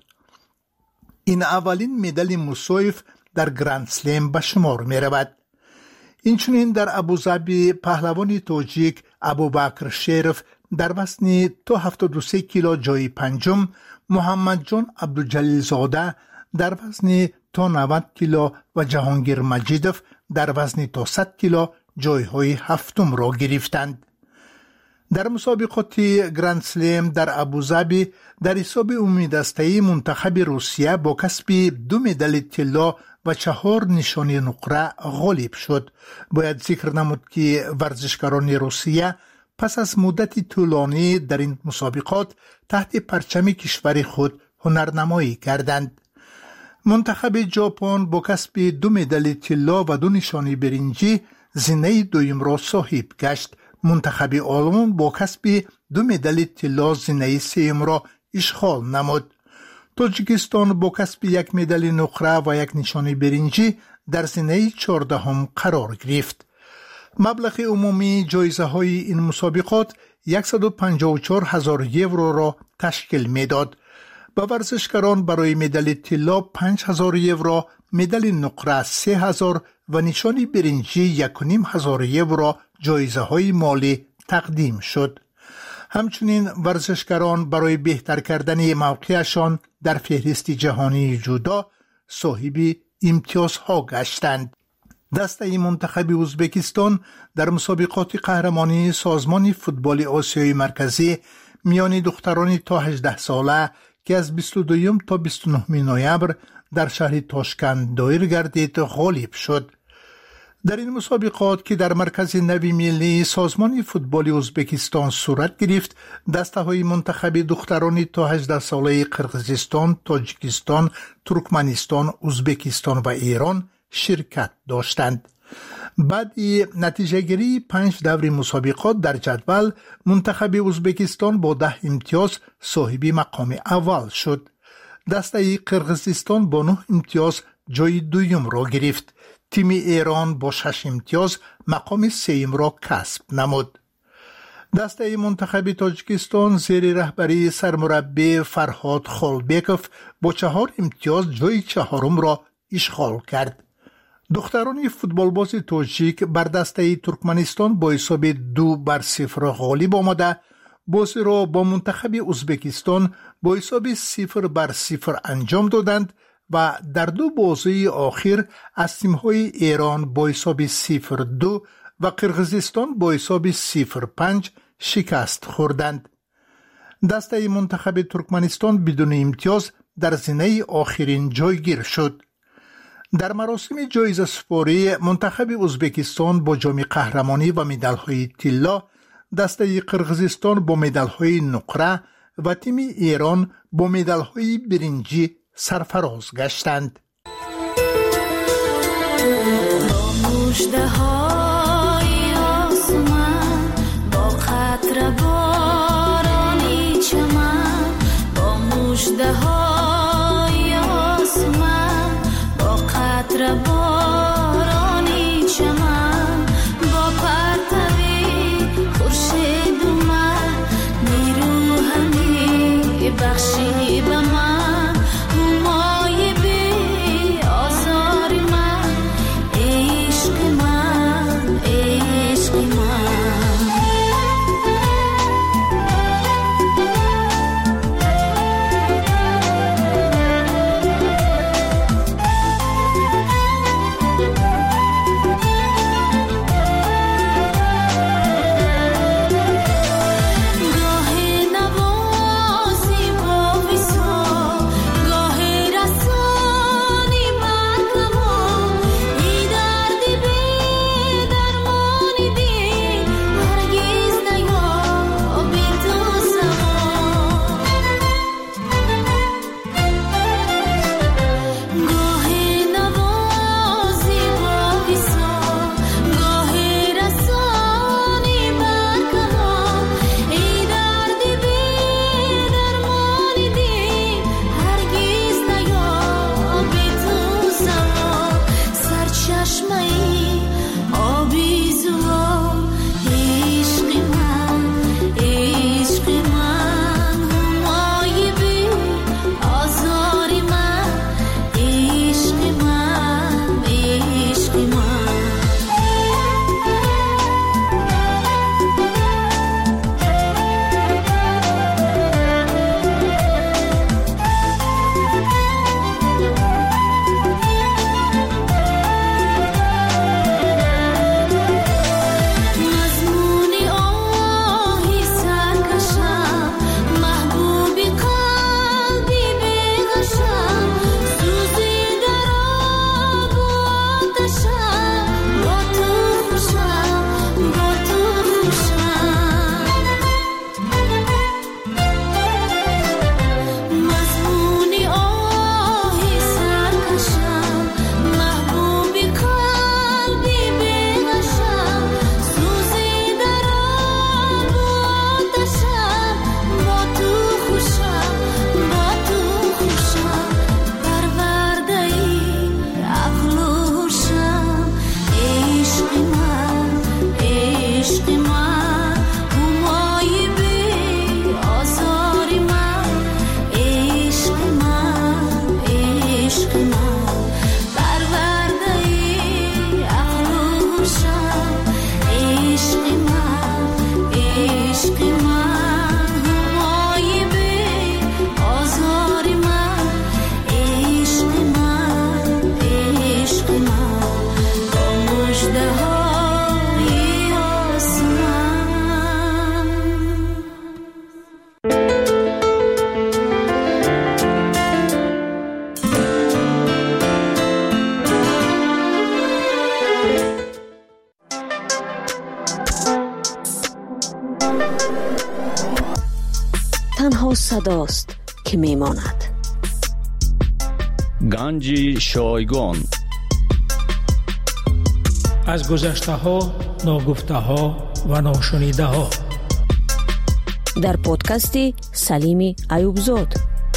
این اولین مدال موسایف در گراند سلم به شمار می رود. اینچنین در ابوظبی پهلوان تاجیک ابوبکر شریف در وزن تا 73 کیلو جای پنجم، محمد جان عبدالجلیل زاده در وزن تا 90 کیلو و جهانگیر مجیدوف در وزن تا 100 کیلو جایهای هفتم را گرفتند. در مسابقات گراند سلم در ابوظبی در حساب عمومی دسته منتخب روسیه با کسب 2 مدال طلا و 4 نشانی نقره غالب شد. باید ذکر نمود که ورزشکاران روسیه پس از مدت طولانی در این مسابقات تحت پرچم کشور خود هنرنمایی کردند. منتخب ژاپن با کسب 2 مدال طلا و 2 نشانی برنجی زینه دوم را صاحب گشت. منتخب آلمان با کسب 2 مدال طلا زینه سوم را اشغال نمود. تاجیکستان با کسب 1 مدال نقره و 1 نشانی برنجی در زینه 14 قرار گرفت. مبلغ عمومی جایزه های این مسابقات 154,000 یورو را تشکیل می داد. به ورزشکاران برای مدال طلا 5,000 یورو، مدال نقره 3000 و نشان برنجی 1500 یورو جایزه های مالی تقدیم شد. همچنین ورزشکاران برای بهتر کردن موقعشان در فهرست جهانی جودو صاحب امتیازها گشتند. دسته منتخب ازبکستان در مسابقات قهرمانی سازمان فوتبال آسیای مرکزی میان دختران تا 18 ساله که از 22 تا 29 نوامبر در شهر تاشکند دایر گردید غالب شد. در این مسابقات که در مرکز نوی ملی سازمان فوتبال ازبکستان صورت گرفت، دسته های منتخب دختران تا 18 ساله قرقیزستان، تاجیکستان، ترکمنستان، ازبکستان و ایران شرکت داشتند. بعد نتیجه گیری 5 دور مسابقات در جدول، منتخب ازبکستان با 10 امتیاز صاحب مقام اول شد. دسته قرقیزستان با 9 امتیاز جای دوم را گرفت. تیم ایران با 6 امتیاز مقام سوم را کسب نمود. دسته منتخب تاجیکستان زیر رهبری سرمربی فرهاد خالبکوف با 4 امتیاز جای چهارم را اشغال کرد. دختران فوتبالباز تاجیک بر دسته ترکمنستان با حساب 2-0 غالب آمده، بازی را با منتخب ازبکستان با حساب 0-0 انجام دادند و در دو بازی آخر از تیم‌های ایران با حساب 0-2 و قرقیزستان با حساب 0-5 شکست خوردند. دسته منتخب ترکمنستان بدون امتیاز در زینه آخرین جایگیر شد. در مراسم جایزه سپاری منتخب ازبکستان با جام قهرمانی و مدال‌های طلا، دسته قرقیزستان با مدال‌های نقره و تیم ایران با مدال‌های برنجی سرفراز گشتند. با مژده‌های آسمان، با قطره بارانی چمن، با مژده‌های آسمان، با قطره بارانی چمن، با پرتوی خورشید اومد، نیرو همی بخشی به من. تنها صداست که میماند. گنج شایگان. از گذشته ها، ناگفته ها و ناشنیده ها. در پادکست سلیم ایوبزاد.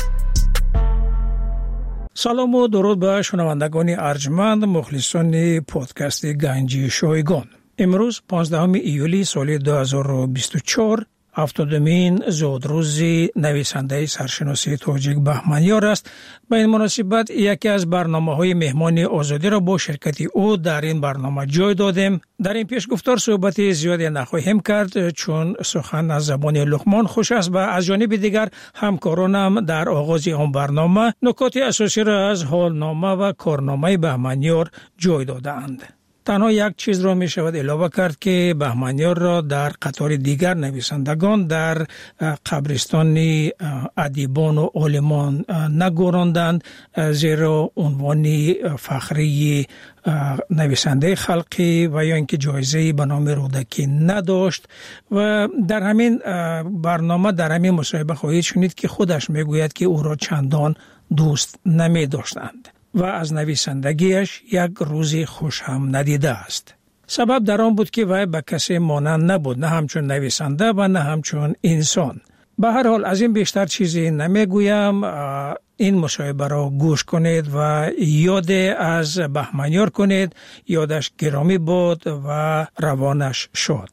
سلام و درود به شنوندگان ارجمند مخلصان پادکست گنج شایگان. امروز 15 ایولی سال 2024 هفتادمین زودروز نویسنده سرشناسی تاجیک بهمنیار است. به این مناسبت یکی از برنامه‌های مهمان آزادی را با شرکت او در این برنامه جای دادیم. در این پیشگفتار صحبت زیادی نخواهیم کرد چون سخن از زبان لقمان خوش است و از جانب دیگر همکارانم در آغاز آن برنامه نکات اساسی را از حالنامه و کارنامه بهمنیار جای داده‌اند. تنها یک چیز را می شود علاوه کرد که بهمنیار را در قطار دیگر نویسندگان در قبرستان ادیبان و عالمان نگذراندند، زیرا عنوان فخری نویسنده خلقی و یا اینکه جایزه به نام رودکی نداشت. و در همین برنامه در همین مصاحبه خواهید شنید که خودش می گوید که او را چندان دوست نمی داشتند و از نویسندگیش یک روزی خوش هم ندیده است. سبب در آن بود که وی به کسی مانند نبود، نه همچون نویسنده و نه همچون انسان. به هر حال از این بیشتر چیزی نمیگویم. این مصاحبه را گوش کنید و یاد از بهمنیار کنید. یادش گرامی باد و روانش شاد.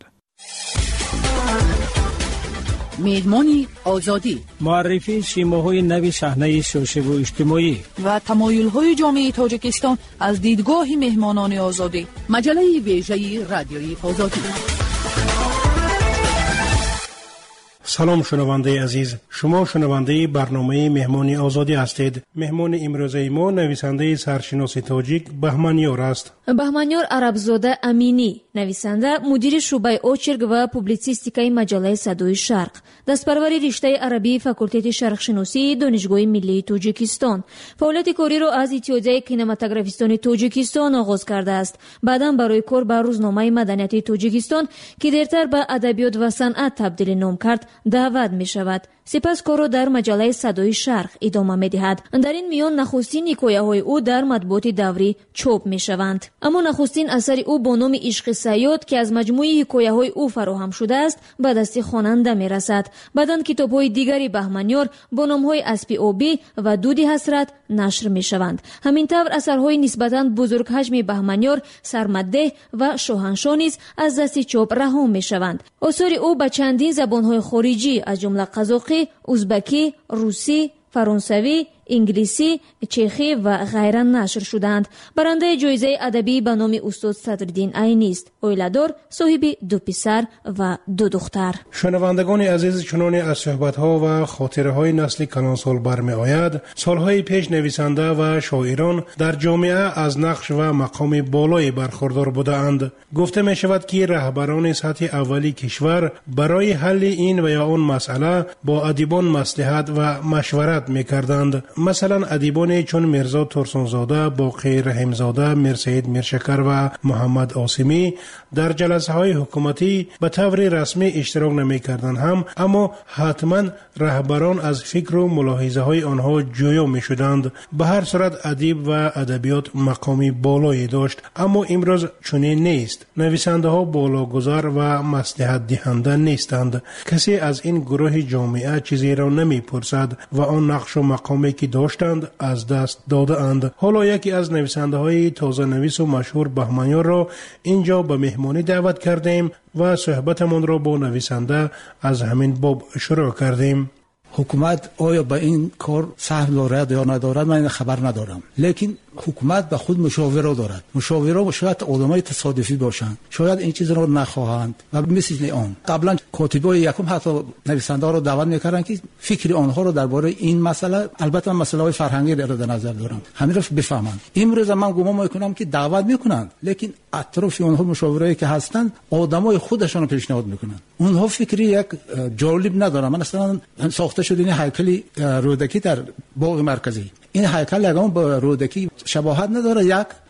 مهمانی آزادی، معرفی سیماهای نوی صحنه سیاسی و اجتماعی و تمایل‌های جامعه تاجیکستان از دیدگاه مهمانان آزادی. مجله ویژه رادیویی آزادی. سلام شنونده عزیز، شما شنونده برنامه مهمانی آزادی هستید. مهمان امروزه ما نویسنده سرشناسی تاجیک بهمنیار است. بهمنیار عربزاده امینی، نویسنده، مدیر شعبه اوچرگ و پوبلیسیستیکای مجله صدای شرق، دستپروری رشته عربی فاکولته شرق شناسی دانشگاه ملی تاجیکستان. فعالیت کاری را از اتحادیه کینماتوگرافیستان تاجیکستان آغاز کرده است. بعداً برای کار به روزنامه مدنیت تاجیکستان که دیرتر به ادبیات و صنعت تبدیل نام کرد دعوت می شود. سپس کار را در مجله صدای شرق ادامه می دهد. در این میان نخستین حکایه های او در مطبوعات دوری چاپ می شوند. اما نخستین اثر او با نام عشق صیاد که از مجموعه حکایه های او فراهم شده است به دست خواننده می رسد. بعداً کتاب های دیگری بهمنیار با نام های اسب آبی و دود حسرت نشر می شوند. همین طور اثرهای نسبتاً بزرگ حجم بهمنیار سرمده و شاهنشاه نیز از دست چاپ رها می شوند. آثار او به چندین زبان‌های خارجی از جمله قزاقی، ازبکی، روسی، فرانسوی، انگلیسی، چخی و غیره نشر شدند. برنده جایزه ادبی به نام استاد صدرالدین عینی است. اویلادار، صاحب 2 پسر و 2 دختر. شنوندگان عزیز، چنانه از صحبت‌ها و خاطره‌های نسل کلانسال برمی آید، سالهای پیش نویسنده و شاعران در جامعه از نقش و مقام بالایی برخوردار بودند. گفته می شود که رهبران سطح اولی کشور برای حل این و یا آن مسئله با ادیبان مصلحت و مشورت می‌کردند. مثلا ادیبان چون میرزا ترسونزاده، باقی رحیمزاده، میرسید میرشکر و محمد آسیمی در جلسه های حکومتی به طور رسمی اشتراک نمی کردند هم، اما حتما رهبران از فکر و ملاحظه های آنها جویا می شدند. به هر صورت ادیب و ادبیات مقامی بالایی داشت، اما امروز چنین نیست. نویسنده ها بالاگذار و مصلحت دهنده نیستند. کسی از این گروه جامعه چیزی را نمی پرسد و آن نقش و مقامی که داشتند از دست داده اند. حالا یکی از نویسنده های تازه نویس و مشهور بهمنیار را اینجا به مهمانی دعوت کردیم و صحبتمان را با نویسنده از همین باب شروع کردیم. حکومت آیا به این کار سهم دارد یا ندارد من خبر ندارم، لیکن حکومت به خود مشاور دارد. مشاورا شاید آدمای تصادفی باشند، شاید این چیز را نخواهند و مثل آن قبلا کاتبای یکم حتی نویسنده را دعوت میکردن که فکر آنها را درباره این مسئله، البته مسئله فرهنگی را در نظر دارم، همین را بفهمند. امروز من گمان میکنم که دعوت میکنند، لیکن اطراف آنها مشاورایی که هستند آدمای خودشان را پیشنهاد میکنند. اونها فکری یک جالب ندارن. مثلا ساخته شده این هیکل رودکی در باغ مرکزی، این هیکل لگام با رودکی شباهت نداره. یک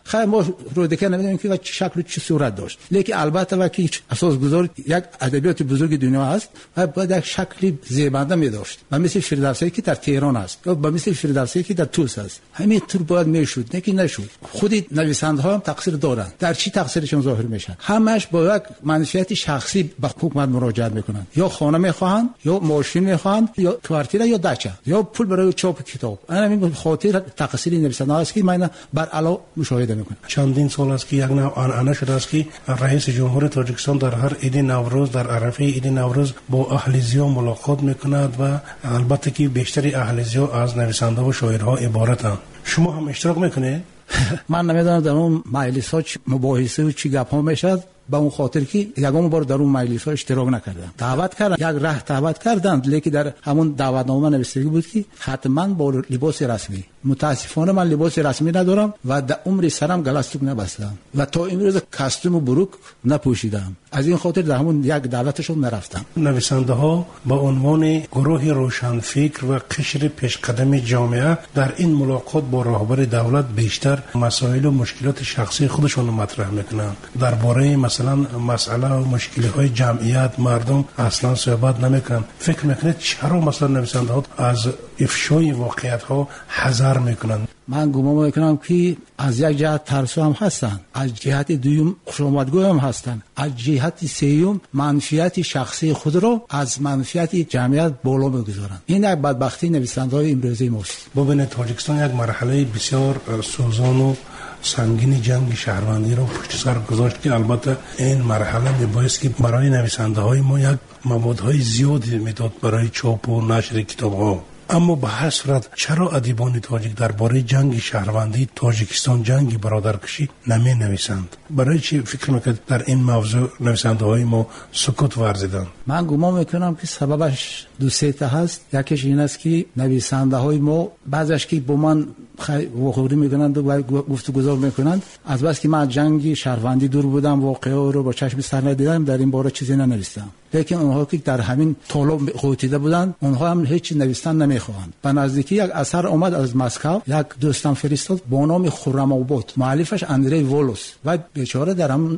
خیر ما رودکی نمیدونیم که چه شکل و چه صورت داشت، لیکن البته وقتی اساسگذار یک ادبیات بزرگ دنیا است و باید یک شکلی زیبنده می داشت و مثل فردوسی که در تهران است یا مثل فردوسی که در توس است، همین طور باید میشد، نه که نشد. خود نویسنده ها هم تقصیر دارند. در چی تقصیرشون ظاهر میشه؟ همش با یک منفعت شخصی به حکومت مراجعه میکنند، یا خانه میخواهند یا ماشین میخواهند یا کوارتیر یا دچه یا پول برای چاپ کتاب. همین خاطر تقصیر نویسنده است که من بر علا مشاهده میکنم. چندین سال است که یک نوع آنعنه شده است که رئیس جمهور تاجیکستان در هر عید نوروز در عرفه عید نوروز با اهلیزیا ملاقات میکند و البته که بیشتر اهلیزیا از نویسنده و شاعرها عبارتند. شما هم اشتراک میکنید؟ من نمیدونم در اون مجلس ها مباحثه و چی گپ ها میشد، با اون خاطر که یگام بار در اون مجلس ها اشتراک نکردم. دعوت کردن، یک راه دعوت کردند، لیکن در همون دعوتنامه نوشته بود که حتما با لباس رسمی. متاسفانه من لباس رسمی ندارم و در عمر سرم گلستوک نبستم و تا امروز کاستوم و بروک نپوشیدم. از این خاطر در همون یک دعوتشون نرفتم. نویسنده ها با عنوان گروه روشنفکر و قشر پیشقدم جامعه در این ملاقات با رهبر دولت بیشتر مسائل و مشکلات شخصی خودشون مطرح میکنند. درباره مثلا مسئله و مشکلات جمعیت مردم اصلا صحبت نمیکنند. فکر میکنید چرا مثلا نویسنده ها از افشای واقعیت ها حذر میکنند؟ من گمان میکنم که از یک جهت ترسو هم هستند، از جهت دوم خوشامدگو هم هستند، از جهت سوم منفعت شخصی خود را از منفعت جمعیت بالا میگذارند. این یک بدبختی نویسنده‌های امروزی ماست. ببینید تاجیکستان یک مرحله بسیار سوزان و سنگین جنگ شهروندی را پشت سر گذاشت که البته این مرحله میبایست که برای نویسنده های ما یک موادهای زیادی میداد برای چاپ و نشر کتاب ها. اما به هر صورت چرا ادیبان تاجیک درباره جنگ شهروندی تاجیکستان جنگی برادرکشی نمی نویسند؟ برای چی فکر میکنید در این موضوع نویسنده های ما سکوت ورزیدند؟ من گمان میکنم که سببش دو سه تا هست. یکیش این است که نویسنده های ما بعضیش که با من واخوری میکنند و گفتگو میکنند، از بس که من جنگ شهروندی دور بودم، واقعه رو با چشم سر ندیدم، در این باره چیزی ننوشتم. لیکن اونها که در همین طالب قوتیده بودند، اونها هم هیچ نوشتن نمیخواهند. به نزدیکی یک اثر اومد از مسکو، یک دوستم فرستاد با نام خرم آباد، مؤلفش اندری والوس و بیچاره در همون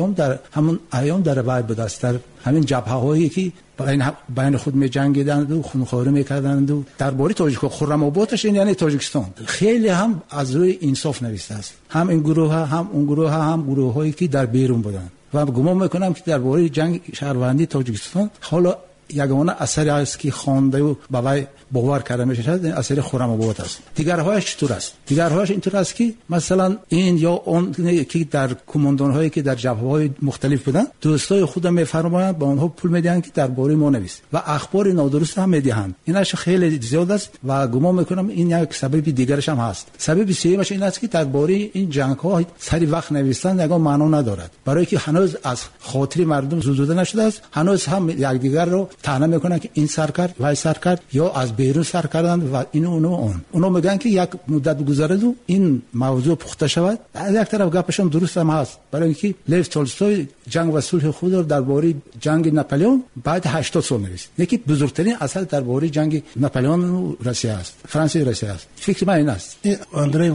ایام در وای بود است، در همین جبهه هایی که بین خود می جنگیدند و خونخواری میکردند و درباره تاجیک خرم آبادش این یعنی تاجیکستان خیلی هم از روی انصاف نوشته است، هم این گروه هم اون گروه هم گروه هایی که در بیرون بودند. و گمان میکنم که درباره جنگ شهروندی تاجیکستان حالا یگانه اثری است که خوانده و باور کرده میشه اثر خرم آباد است. دیگرهایش چطور است؟ دیگرهایش اینطور است که مثلا این یا اون که در کماندان هایی که در جبهه های مختلف بودن دوستای خودم میفرمایند با اونها پول میدن که درباره ما نویس و اخبار نادرست هم میدهند. اینش خیلی زیاد است و گمان میکنم این یک سبب دیگرش هم هست. سبب سومش این است که درباره این جنگ ها سری وقت نوشتن یگان معنا ندارد، برای که هنوز از خاطر مردم زدوده نشده است. هنوز هم یکدیگر رو طعنه میکنن که این سر کرد وای سر کرد یا از بیرون سر کردن و اینو اونو میگن که یک مدت بگذره و این موضوع پخته شود. از یک طرف گپشون درست هم هست، برای اینکه لیو تولستوی جنگ و صلح خود رو درباره جنگ ناپلئون بعد 80 سال نوشت. یکی بزرگترین اثر درباره جنگ ناپلئون و روسیه است، فرانسه و روسیه است. فکر من این است. اندری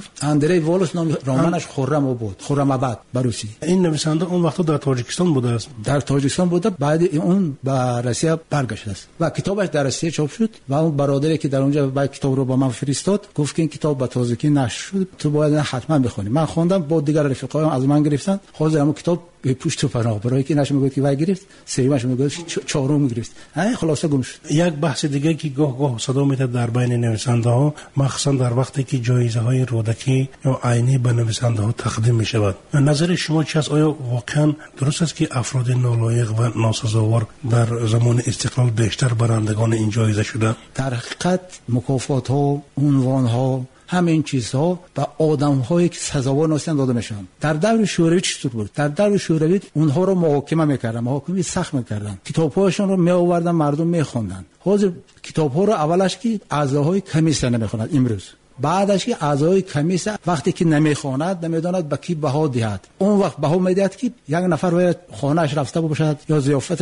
والوس نام رمانش خرم آباد بروسی. این نویسنده اون وقت در تاجیکستان بوده است. در تاجیکستان بوده، بعد اون به روسیه برگشته است و کتابش در روسیه چاپ شد و اون برادری که در اونجا با کتاب رو با من فرستاد گفت که این کتاب به تازگی نشر شد، تو باید حتما بخونی. من خوندم، با دیگر رفیقایم از من گرفتن، حاضر همون کتاب به پشت و پناه برای که نشه میگه که وای گرفت، سومش میگه چهارم گرفت. خلاصه گم شد. یک بحث دیگه که گاه صدا میاد در بین نویسنده ها، مخصوصا در وقتی که جایزه های رودکی یا عینی به نویسنده ها تقدیم می شود، نظر شما چی است؟ آیا واقعا درست است که افراد نالایق و ناسزاوار در زمان استقلال بیشتر برندگان این جایزه شده؟ در حقیقت مکافات ها، عنوان ها، همین چیزها به آدم‌هایی که سزاوار نیستند داده میشن. در دور شوروی چطور بود؟ در دور شوروی اونها رو محاکمه میکردن، محاکمه سخت میکردن، کتاب‌هاشون رو میآوردن، مردم میخوندن. حاضر کتاب‌ها رو اولش که اعضاهای کمیسیون نمیخونن، امروز بعدش که اعضای کمیسه وقتی که نمیخواند نمیداند به کی بها دهد، اون وقت بها میدهد که یک نفر باید خانه‌اش رفته باشد یا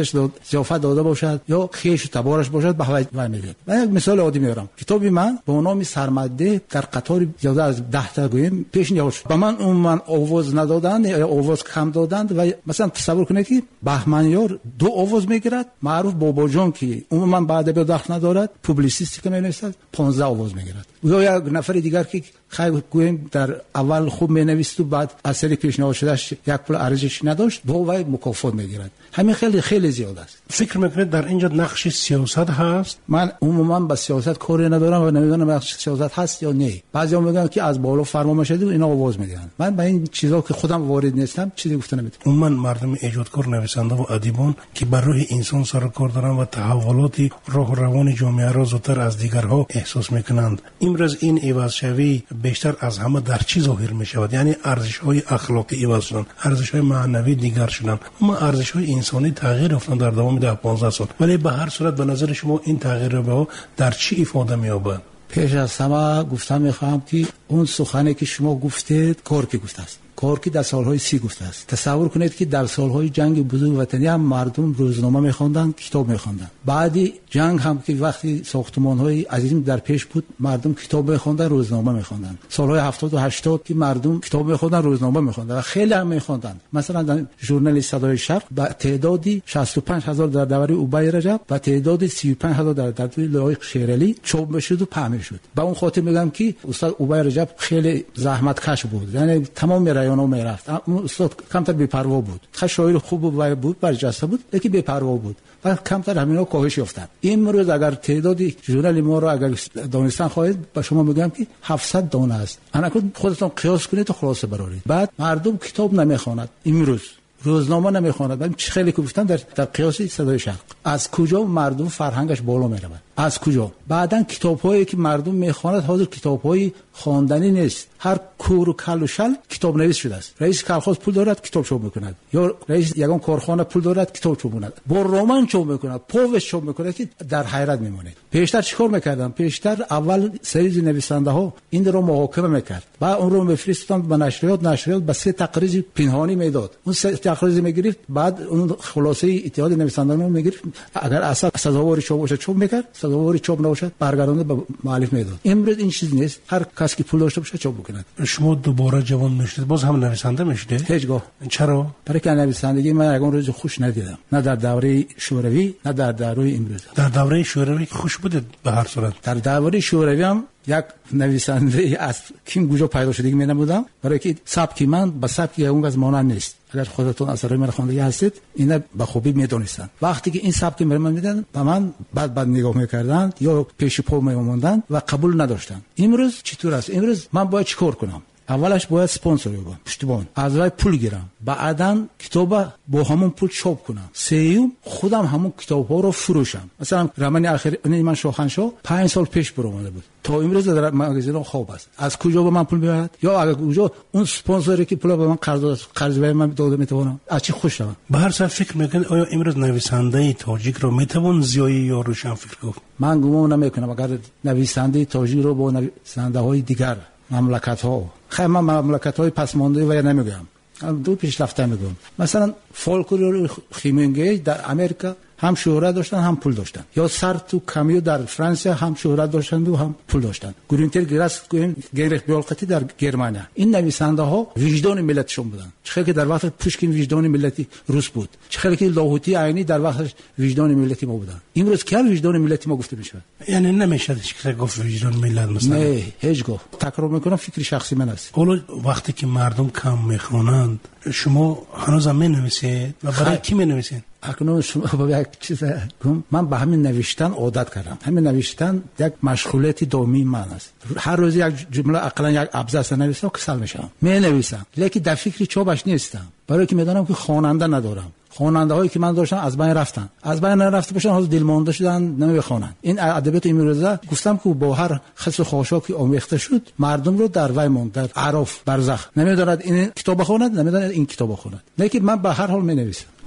ضیافت داده باشد یا خیش و تبارش باشد بها میدهد. من یک مثال عادی میارم. کتاب من با نام سرمده در قطار زیاده از 10 تا گویم پیش نیاورد. به من آواز ندادند یا آواز کم دادند و مثلا تصور کنید که بهمنیار 2 آواز میگیرد، معروف بابا جان که عموما بعد به دخل ندارد، پوبلیسیستی که مینویسد 15 آواز میگیرد. یا یک نفر دیگر که خیلی گویم در اول خوب مینویسد و بعد اثری پیشنهاد شدهش یک پول ارزشی نداشت، با وی مکافات میگیرد. همین خیلی زیاد است. فکر میکنید در اینجا نقش سیاست هست؟ من عموما با سیاست کاری ندارم و نمیدونم نقش سیاست هست یا نه. بعضیا میگن که از بالا فرمان میشه و اینا آواز میدن. من با این چیزا که خودم وارد نیستم چیزی گفته نمیتونم. عموما مردم ایجادکار، نویسنده و ادیبان که بر روح انسان سر کار دارن و تحولات راه و روان جامعه را زودتر از دیگرها احساس میکنند. امروز این عوض شوی بیشتر از همه در چی ظاهر میشود؟ یعنی ارزش‌های اخلاقی عوض شدن، ارزش‌های معنوی دیگر شدن، اما ارزش‌های انسانی تغییر افتاد در دوام 10-15 سال. ولی به هر صورت به نظر شما این تغییر رو در چی افاده می‌یابد؟ پیش از همه گفتم میخوام که اون سخنی که شما گفتید کورکی گفته است. کورکی در سالهای 30 گفته است. تصور کنید که در سالهای جنگ بزرگ وطنی هم مردم روزنامه میخوندن، کتاب میخوندن. بعدی جنگ هم که وقتی ساختمان‌های عظیم در پیش بود، مردم کتاب میخوندن، روزنامه میخوندن. سالهای 70 و 80 که مردم کتاب میخوندن، روزنامه میخوندن و خیلی هم میخوندن. مثلا در ژورنال صدای شرق با تعدادی 65000 در دوره اوبای رجب و تعدادی 35000 در دوره لایق شیرالی چاپ میشد و پهن شد. با اون خاطر میگم که استاد اوبای رجب خیلی زحمتکش بود. یعنی تمام رایانو میرفت. استاد کمتر بی‌پروا بود. خیلی شاعر خوب بود، برجسته بود، لیکن بی‌پروا بود. و کمتر همینا کاهش یافتند. امروز اگر تعدادی ژورنال ما را اگر دانستن خواهید، با شما میگم که 700 دانه است. انا خودتون قیاس کنید و خلاصه برارید. بعد مردم کتاب نمیخواند، امروز روزنامه نمیخواند. من خیلی گفتم در قیاس صدای شرق از کجا مردم فرهنگش بالا میرود؟ از کجا؟ بعدن کتاب‌هایی که مردم میخواند حاضر کتاب‌های خواندنی نیست. هر کور و کل و شل کتاب نویس شده است. رئیس کلخاز پول دارد کتاب چاپ میکند، یا رئیس یگان کارخانه پول دارد کتاب چاپ میکند، با رمان چاپ میکند، پوست چاپ میکند که در حیرت میمونید. پیشتر چیکار میکردن؟ پیشتر اول سری نویسنده ها این رو محاکمه میکرد، بعد اون رو میفرستادن به نشریات به 3 تقریر پنهانی میداد. اون 3 تقریر میگرفت، بعد اون خلاصه اتحاد نویسندگان رو میگرفت، اگر اصلا سزاوار چاپ باشه چاپ میکرد، سزاوار چاپ نباشه برگردونده به مؤلف میداد. امروز این چیز نیست. هر کسی که پول داشته باشه چاپ بکنه. شما دوباره جوان میشید، باز هم نویسنده میشید؟ هیچگاه. چرا؟ برای که نویسندگی من یگان روز خوش ندیدم، نه در دوره شوروی نه در دوره امروز. در دوره شوروی خوش بودید به هر صورت. در دوره شوروی هم یک نویسنده از کیم کجا پیدا شدگی می نمودم، برای که سبک من با سبک اون از مانند نیست. اگر خودتون اثرای من خوانده هستید اینا به خوبی میدونستان. وقتی که این سبک من میدن به من بعد نگاه میکردن یا پیش پا میموندن و قبول نداشتن. امروز چطور است؟ امروز من باید چیکار کنم؟ اولش باید اسپانسر بگم، پشتیبان، از راه پول گیرم، بعداً کتاب با همون پول چاپ کنم، سوم خودم همون کتاب‌ها رو فروشم. مثلا رمان اخیر من شاهنشاه 5 سال پیش برآمده بود، تا امروز در مغازه خواب است. از کجا به من پول میاد؟ یا اگر کجا اون اسپانسری که پول به من قرض به من داده میتونم از چی خوش شوم؟ به هر صورت فکر میکنید آیا امروز نویسنده تاجیک رو میتوان زیایی یا روشن فکر گفت؟ من گمان نمیکنم اگر نویسنده تاجیک رو با نویسنده‌های دیگر مملکت‌ها، خیلی من مملکت‌های پسمانده و نمیگم، دو پیشرفته میگم. مثلا فولکلور خیمنگی در امریکا هم شهرت داشتن هم پول داشتن، یا سارتو کامیو در فرانسه هم شهرت داشتن و هم پول داشتن، گرینتر گراس گینریخ بیولقتی در گرمانیا. این نویسنده ها وجدان ملتشون بودن. چه که در وقت پوشکین وجدان ملتی روس بود، چه که لاهوتی عینی در وقت وجدان ملتی ما بودن. امروز که وجدان ملتی ما گفته میشه، یعنی نمیشه که گفت وجدان ملت مثلا. نه هیچگاه. تکرار میکنم، فکر شخصی من است. حالا وقتی که مردم کم میخونند شما هنوز هم مینویسید و برای کی مینویسید؟ اکنون شما با یک چیز گم، من به همین نوشتن عادت کردم. همین نوشتن یک مشغولیت دائمی من است. هر روز یک جمله اقلا یک ابزار نویسم کسل میشم، می نویسم، لیکن در فکر چوبش نیستم، برای که میدونم که خواننده ندارم. خواننده هایی که من داشتم از بین رفتن، از بین رفته باشن، حالا دلمانده شدن نمیخوانن. این ادبیات امروزه گفتم که با هر خس و خاشاکی آمیخته شد، مردم رو در وی ماند، در عرف برزخ، نمیداند این کتاب بخواند، نمیداند این کتاب بخواند. لیکن من به هر حال می نویسم.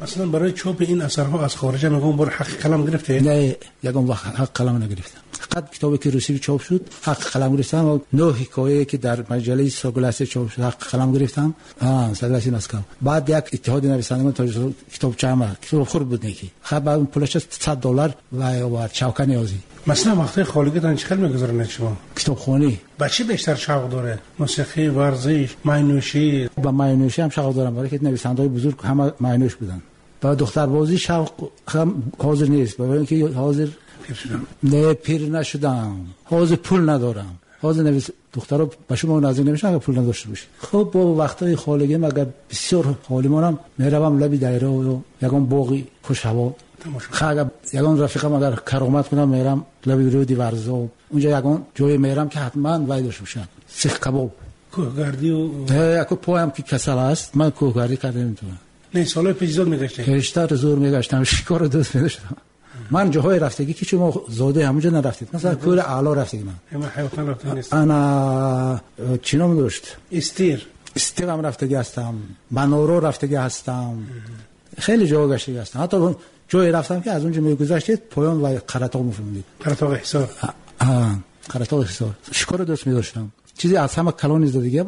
مثلا برای چاپ این اثرها از خارج میگم بر حق قلم گرفته؟ نه یگان وقت حق قلم نگرفتم. فقط کتابی که روسی چاپ شد حق قلم گرفتم و 9 حکایه که در مجله سوگلاس چاپ شد حق قلم گرفتم. صداش نسکم. بعد یک اتحاد نویسندگان تاجیکستان کتاب چما کتاب خور بود نکی. خب اون پولش $100 و چاوکا نیازی. مثلا وقتی خالگیتان چقدر میگذرونید شما؟ کتابخوانی. با چی بیشتر شوق داره؟ موسیقی، ورزش، معنوشی؟ با معنوشی هم شوق دارم برای که نویسنده‌های بزرگ همه معنوش بودن. با دختر بازی شوق هم حاضر نیست. برای اینکه حاضر پیر شدم. نه پیر نشدم. حاضر پول ندارم. حاضر نویس دخترها به شما نازک نمیشن اگه پول نداشته باشید. خب با وقتای خالگی مگر بسیار حالیمونم میروم لبی دایره و یگان باقی خوش هوا خاگه یگان رفیقم اگر کرامت کنم میرم لبی رودی ورزا اونجا یگان جای میرم که حتما وای داشته باشن سیخ کباب کوهگردی و اكو پایم که کسل است من کوهگردی کردم تو نه سالای پیش زود میگشتم بیشتر زور میگشتم شکار دوست میداشتم من جاهای رفتگی که شما زاده همونجا نرفتید مثلا کل اعلا رفتگی من حیوان رفتگی نیست انا چینام داشت استیرم رفتگی هستم منورو رفتگی هستم خیلی جا گشته هستم حتی جایی رفتم که از اونجا میگذشتید پایان و قرطاق میفهمید قرطاق حصار قرطاق حصار شکار دوست می‌داشتم چیزی از همه کلان زدگیم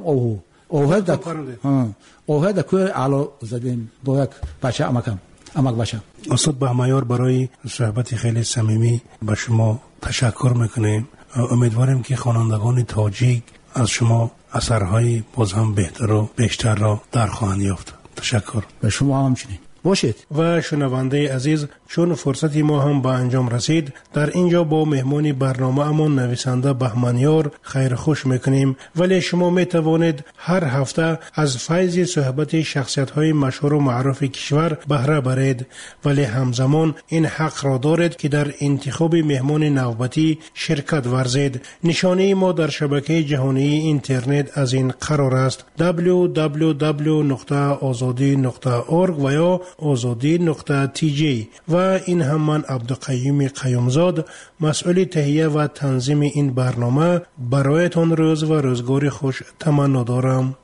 اوه دا کوه اعلا زدیم با یک بچه امک بچه استاد بهمایار برای صحبت خیلی صمیمی به شما تشکر میکنیم امیدواریم که خوانندگان تاجیک از شما اثرهای باز هم بهتر و بیشتر را در خواهند یافت. تشکر. به شما همچنین باشید. و شنونده عزیز چون فرصتی ما هم به انجام رسید در اینجا با مهمانی برنامه امان نویسنده بهمانیار خیر خوش میکنیم ولی شما میتوانید هر هفته از فیض صحبت شخصیت های مشهور و معروف کشور بهره برید ولی همزمان این حق را دارید که در انتخاب مهمان نوبتی شرکت ورزید. نشانه ما در شبکه جهانی اینترنت از این قرار است www.azadi.org و یا azadi.tj و این هم من عبدالقیوم قیومزاد مسئول تهیه و تنظیم این برنامه برایتان روز و روزگار خوش تمنا دارم.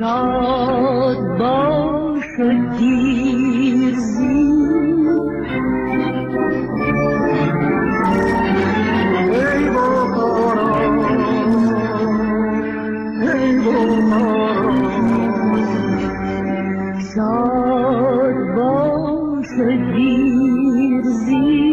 شاد باش دیرزی ای باران ای باران شاد باش دیرزی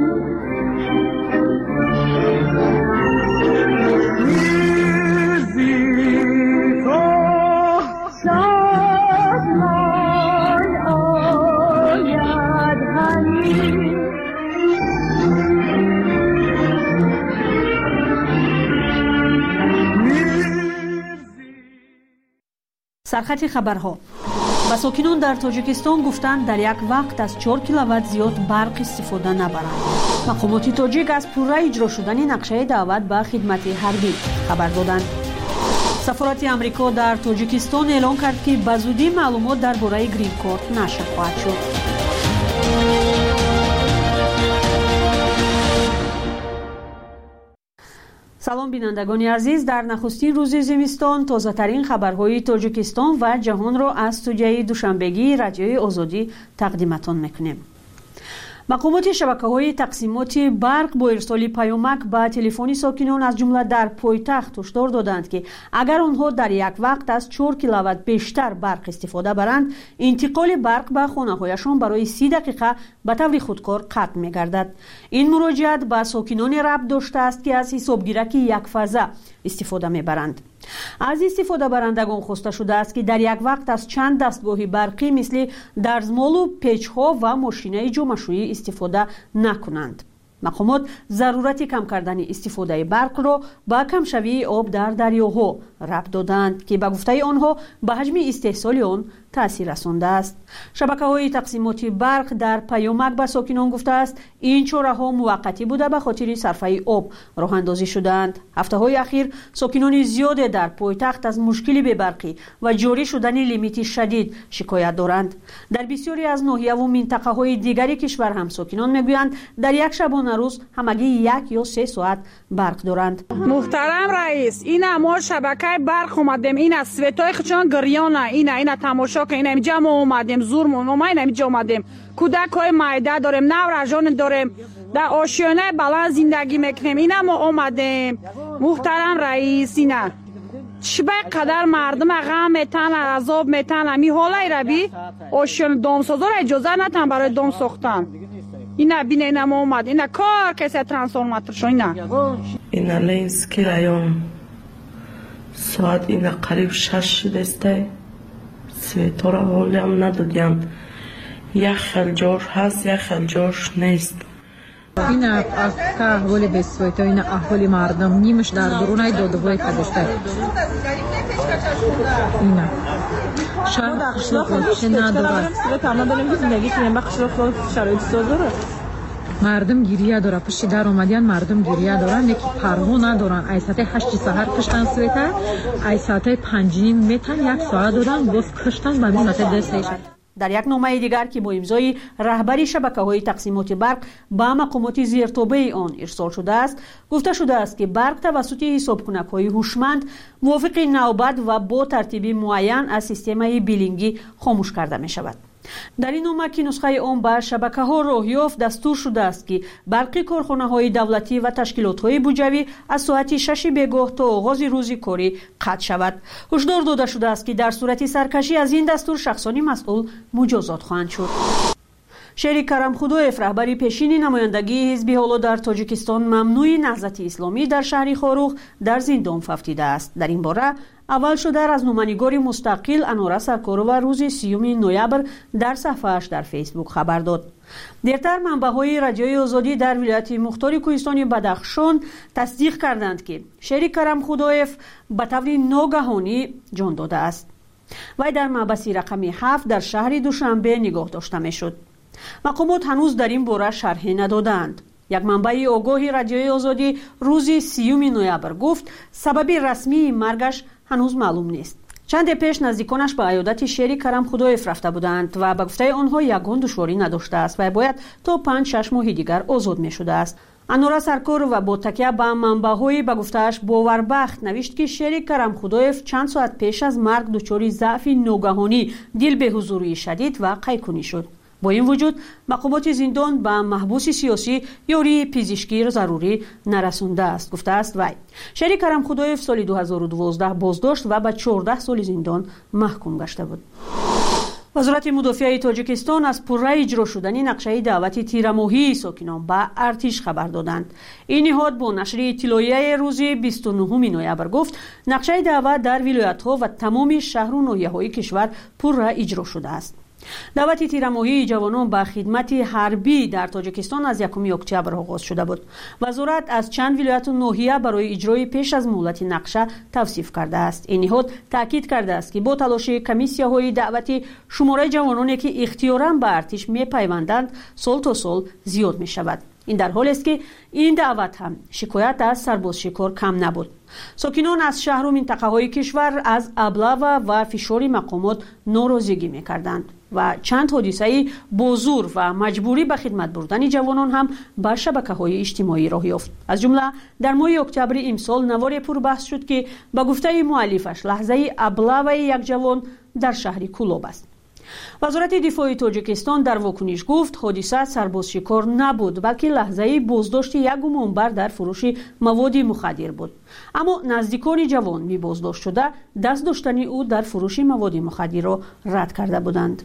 سرخط خبرها. مساکنان در تاجیکستان گفتند در یک وقت از 4 کیلووات زیاد برق استفاده نبرند. مقامات تاجیک از پوررا اجرا شدن نقشه دعوت به خدمت حربی خبر دادند. سفارت امریکا در تاجیکستان اعلام کرد که به زودی معلومات درباره گرین کارت نشر خواهد شد. سلام بینندگان عزیز، در نخستین روز زمستان تازه ترین خبرهای تاجیکستان و جهان را از استودیوی دوشنبگی رادیوی آزادی تقدیمتان میکنیم. مقامات شبکه‌های تقسیمات برق با ارسال پیامک به تلفن ساکنان از جمله در پایتخت هشدار دادند که اگر آنها در یک وقت از 4 کیلووات بیشتر برق استفاده برند، انتقال برق به خانه‌هایشان برای 30 دقیقه به طور خودکار قطع می‌گردد. این مراجعت به ساکنان ربط داشته است که از حسابگیرک یک فضا استفاده می‌برند. از استفاده برندگان خواسته شده است که در یک وقت از چند دستگاه برقی مثل دستمال و پیچ‌ها و ماشین‌های جمع‌شویی استفاده نکنند. مقامات ضرورت کم کردن استفاده برق را با کمشوی آب در دریاها ربط دادند که به گفته آنها به حجم استحصال آن تأثیر رسانده است. شبکه‌های تقسیمات برق در پیامک به ساکنان گفته است این چاره‌ها موقتی بوده به خاطر صرفه آب راه اندازی شدند. هفته‌های اخیر ساکنان زیاد در پایتخت از مشکل بی‌برقی و جاری شدن لیمیت شدید شکایت دارند. در بسیاری از ناحیه و منطقه‌های دیگری کشور هم ساکنان میگویند در یک شبانه روز همگی 1 یا 3 ساعت برق دارند. محترم رئیس، اینا ما شبکه برق اومدیم، اینا سویتای خچان گریانه، اینا تماشا که اینا جمع اومدیم، زورمون اومدیم، اینجا اومدیم، کودکای مایده داریم، نورجان داریم، در آشیانه بلند زندگی میکنیم. اینا ما اومدیم. محترم رئیس، اینا چه قدر مردم غم میتن، عذاب میتن، می حالای ربی آشیان دامسازا را اجازه نتن برای دام ساختن. اینا بین اینا ما اومد، اینا کار کسی ترانسفورماتور شو اینا لینسکی رایون ساعت اینا قریب 6 شده استه سویتا را حالی هم ندادیم. یک خیل جور هست، یک خیل جورش نیست. این احوال به سویتا، این احوال مردم نیمش در درونای دادگاه کدسته. اینا شاید خشلاق نداره. مردم گریه داره، پشت در اومدن مردم گریه دارن، یکی پروا ندارن. ای ساعت 8 سحر کشتن سویتا، ای ساعت 5 میتن 1 ساعت دادن گفت کشتن به ساعت 10. در یک نامه دیگر که با امضای رهبری شبکه‌های تقسیمات برق به مقامات زیرتابع آن ارسال شده است، گفته شده است که برق توسط حسابکنک‌های هوشمند موافق نوبت و با ترتیب معین از سیستم بیلینگی خاموش کرده می شود. در این نامه که نسخه آن به شبکه‌ها راه یافت دستور شده است که برق کارخانه‌های دولتی و تشکیلات‌های بودجوی از ساعت 6 بیگاه تا آغاز روز کاری قطع شود. هشدار داده شده است که در صورت سرکشی از این دستور شخصان مسئول مجازات خواهند شد. شری کرم خدویف رهبری پیشین نمایندگی حزب حالا در تاجیکستان ممنوع نهضت اسلامی در شهر خاروخ در زندان ففتیده است. در این باره اول شده از نمایندگار مستقل انوره سرکارова روز 30 نوامبر در صفحه‌اش در فیسبوک خبر داد. دیرتر منبع‌های رادیوی آزادی در ولایت مختار کوهستان بدخشان تصدیق کردند که شری کرم خدویف به طور ناگهانی جان داده است. وی در محبس رقم 7 در شهر دوشنبه نگاه داشته می‌شد. مقامات هنوز در این باره شرحی ندادند. یک منبع آگاهی رادیوی آزادی روز 30 نوامبر گفت سبب رسمی مرگش هنوز معلوم نیست. چند پیش نزدیکانش به عیادت شری کرم خدویف رفته بودند و به گفته آنها یگان دشواری نداشته است و باید تا 5-6 ماه دیگر آزاد می شده است. анура саркор ва бо такя ба манбаъҳои ба гуфтааш боварбахт навишт ки шерик Карамхудоев чанд соат пеш аз марг дучори заъфи ногаҳонӣ дилбеҳузурии шадид ва қайкунӣ шуд. бо ин вуҷуд мақомоти зиндон ба маҳбуси сиёсӣ ёрии пизишкӣ зарурӣ нарасондааст, гуфтааст вай. шерик Карамхудоев соли 2012 боздошт ва ба 14 соли зиндон маҳкум гашта буд. вазорати мудофиаи тоҷикистон аз пурра иҷро шудани нақшаи даъвати тирамоҳии сокинон ба артиш хабар доданд. ин ниҳод бо нашри иттилоияи рӯзи 29 ноябр гуфт нақшаи даъват дар вилоятҳо ва тамоми шаҳру ноҳияҳои кишвар пурра иҷро шудааст. даъвати тирамоҳии ҷавонон ба хидмати ҳарбӣ дар тоҷикистон аз 1 октябр оғоз шуда буд. вазорат аз чанд вилояту ноҳия барои иҷрои пеш аз муҳлати нақша тавсиф кардааст. ин ниҳод таъкид кардааст ки бо талоши комиссияҳои даъвати шумораи ҷавононе ки ихтиёран ба артиш мепайванданд сол то сол зиёд мешавад. ин дар ҳолест ки ин даъват ҳам шикоят аз сарбозшикор кам набуд. сокинон аз шаҳру минтақаҳои кишвар аз аблава ва фишори мақомот норозигӣ мекарданд ва чанд ҳодисаи бозур ва маҷбурӣ ба хидмат бурдани ҷавонон ҳам ба шабакаҳои иҷтимоӣ роҳ ёфт. аз ҷумла дар моҳи октябри имсол наворе пурбаҳс шуд ки ба гуфтаи муаллифаш лаҳзаи аблаваи як ҷавон дар шаҳри Кулоб аст. вазорати дифои тоҷикистон дар вокуниш гуфт ҳодиса сарбозшикор набуд, балки лаҳзаи боздошти як гумонбар дар фурӯши маводи мухаддир буд. аммо наздикони ҷавон мебоздошт шуда даст доштани ӯ дар фурӯши маводи мухаддирро рад карда буданд.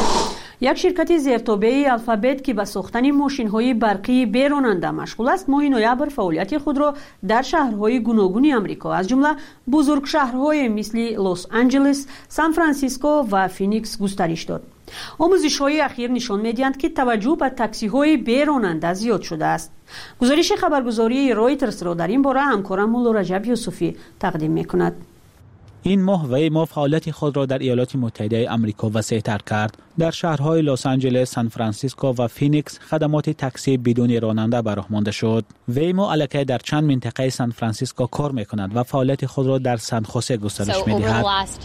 як ширкати зертобеи алфабет ки ба сохтани мошинҳои барқии беронанда машғул аст моҳи ноябр фаъолияти худро дар шаҳрҳои гуногуни амрико аз ҷумла бузургшаҳрҳое мисли лос анҷелес, сан франсиско ва феникс густариш дод. омӯзишҳои ахир нишон медиҳанд ки таваҷҷӯҳ ба таксиҳои беронанда зиёд шудааст. гузариши хабаргузории Ройтерсро дар ин бора ҳамкорам мулло Раҷаб Юсуфӣ тақдим мекунад. این ماه ویمو فعالیت خود را در ایالات متحده آمریکا وسیع‌تر کرد. در شهرهای لس آنجلس، سان فرانسیسکو و فینیکس خدمات تاکسی بدون راننده به راه مانده شد. ویمو الکی در چند منطقه سان فرانسیسکو کار می‌کند و فعالیت خود را در سان خوسه گسترش می‌دهد.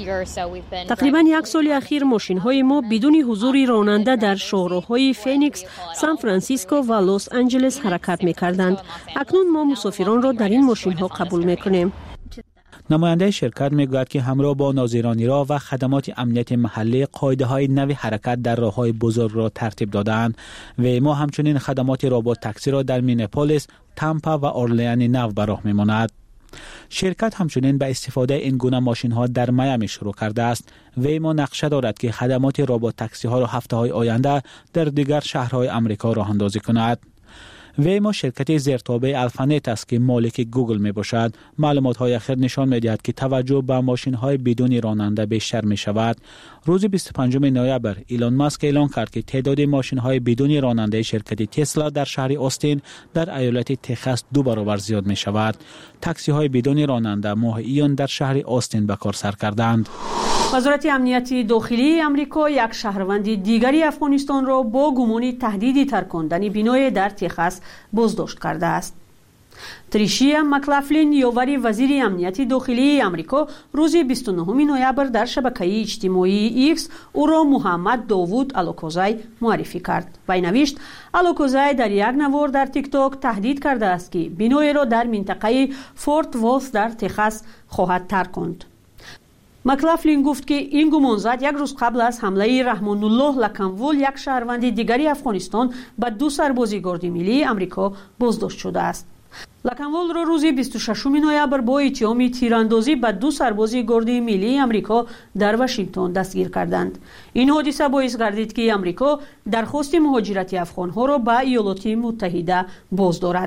تقریباً یک سال اخیر ماشین‌های ما بدون حضور راننده در شهرهای فینیکس، سان فرانسیسکو و لس آنجلس حرکت می‌کردند. اکنون ما مسافران را در این ماشین‌ها قبول می‌کنیم. نماینده شرکت میگوید که همراه با ناظرانی را و خدمات امنیت محلی قاعده‌های نوی حرکت در راه‌های بزرگ را ترتیب دادند و ما همچنین خدمات رابط تاکسی را در مینیاپولیس، تامپا و اورلیان نو به راه می‌ماند. شرکت همچنین به استفاده این گونه ماشین‌ها در میامی شروع کرده است و ما نقشه دارد که خدمات رابط تاکسی‌ها را هفته‌های آینده در دیگر شهرهای آمریکا راه اندازی کند. ویمو شرکت زیرتابه الفانت است که مالک گوگل می باشد. معلومات های اخیر نشان می دهد که توجه به ماشین های بدون راننده بیشتر می شود. روز 25 نوامبر ایلان ماسک اعلان کرد که تعداد ماشین های بدون راننده شرکت تسلا در شهر آستین در ایالت تگزاس 2 برابر زیاد می شود. تاکسی های بدون راننده ماه ایون در شهر آستین به کار سر کردند. وزارت امنیتی داخلی آمریکا یک شهروند دیگری افغانستان را با گمانی تهدیدی ترک کردن بینای در تگزاس بازداشت کرده است. تریشیا مکلافلین یاوری وزیر امنیت داخلی آمریکا روز 29 نوامبر در شبکه اجتماعی ایکس او را محمد داوود الوکوزای معرفی کرد. وی نوشت الوکوزای در یک نوار در تیک تاک تهدید کرده است که بینای را در منطقه فورت وورث در تگزاس خواهد ترک کند. مکلافلین گفت که این گمانزد یک روز قبل از حمله رحمان الله لکنوول یک شهروند دیگری افغانستان به 2 سرباز گارد ملی آمریکا بازداشت شده است. لکنوول را روز 26 نوامبر با اتهام تیراندازی به 2 سرباز گارد ملی آمریکا در واشنگتن دستگیر کردند. این حادثه باعث گردید که آمریکا درخواست مهاجرت افغانها را به ایالات متحده بازدارد.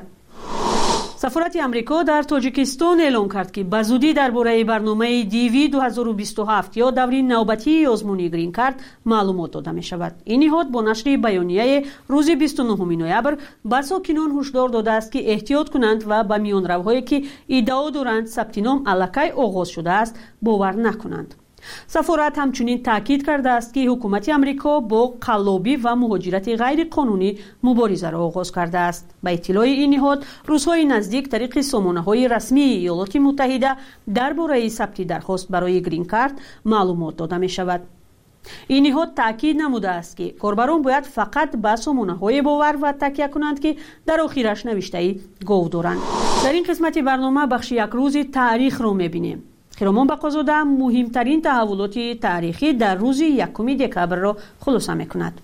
سفارت آمریکا در تاجیکستان اعلام کرد که به زودی درباره برنامه دیوی 2027 یا دوره نوبتی آزمون گرین کارت معلومات داده می شود. این نهاد با نشر بیانیه روز 29 نوامبر به ساکنان هشدار داده است که احتیاط کنند و به میانروهایی که ادعا دارند ثبت نام الکی آغاز شده است باور نکنند. سفارت همچنین تاکید کرده است که حکومت آمریکا با قلابی و مهاجرت غیر قانونی مبارزه را آغاز کرده است. به اطلاع این نهاد روزهای نزدیک طریق سامانه‌های رسمی ایالات متحده درباره ثبت درخواست برای گرین کارت معلومات داده می شود. این نهاد تاکید نموده است که کاربران باید فقط به سامانه‌های باور و تکیه کنند که در آخرش نوشته گو دارند. در این قسمت برنامه بخش یک روز تاریخ رو می‌بینیم. خرامان بقازاده مهمترین تحولات تاریخی در روز 1 دکبر را خلاصه می‌کند.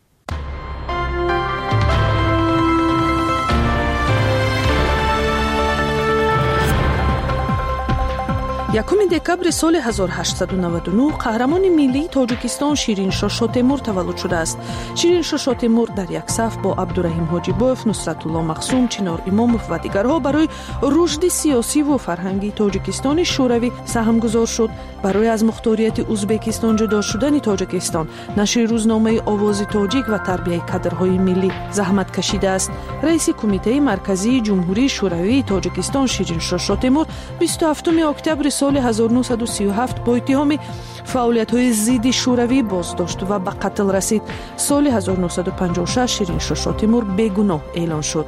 1 دکبر سال 1899 قهرمان ملی تاجیکستان شیرینشاه شاه تیمور تولد شده است. شیرینشاه شاه تیمور در یک صف با عبدالرحیم حاجیباف، نصرت الله مخزوم، چنار اماموف و دیگرها برای رشد سیاسی و فرهنگی تاجیکستان شوروی سهم گذار شد. برای از مختاریت ازبکستان جدا شدن تاجیکستان، نشر روزنامه آواز تاجیک و تربیت کادرهای ملی زحمت کشیده است. رئیس کمیته مرکزی جمهوری شوروی تاجیکستان شیرینشاه شاه تیمور 27 اکتبر سال 1937 با اتهام فعالیت‌های ضد شوروی بازداشت و به قتل رسید. سال 1956 شیرینشاه شاه تیمور بیگناه اعلان شد.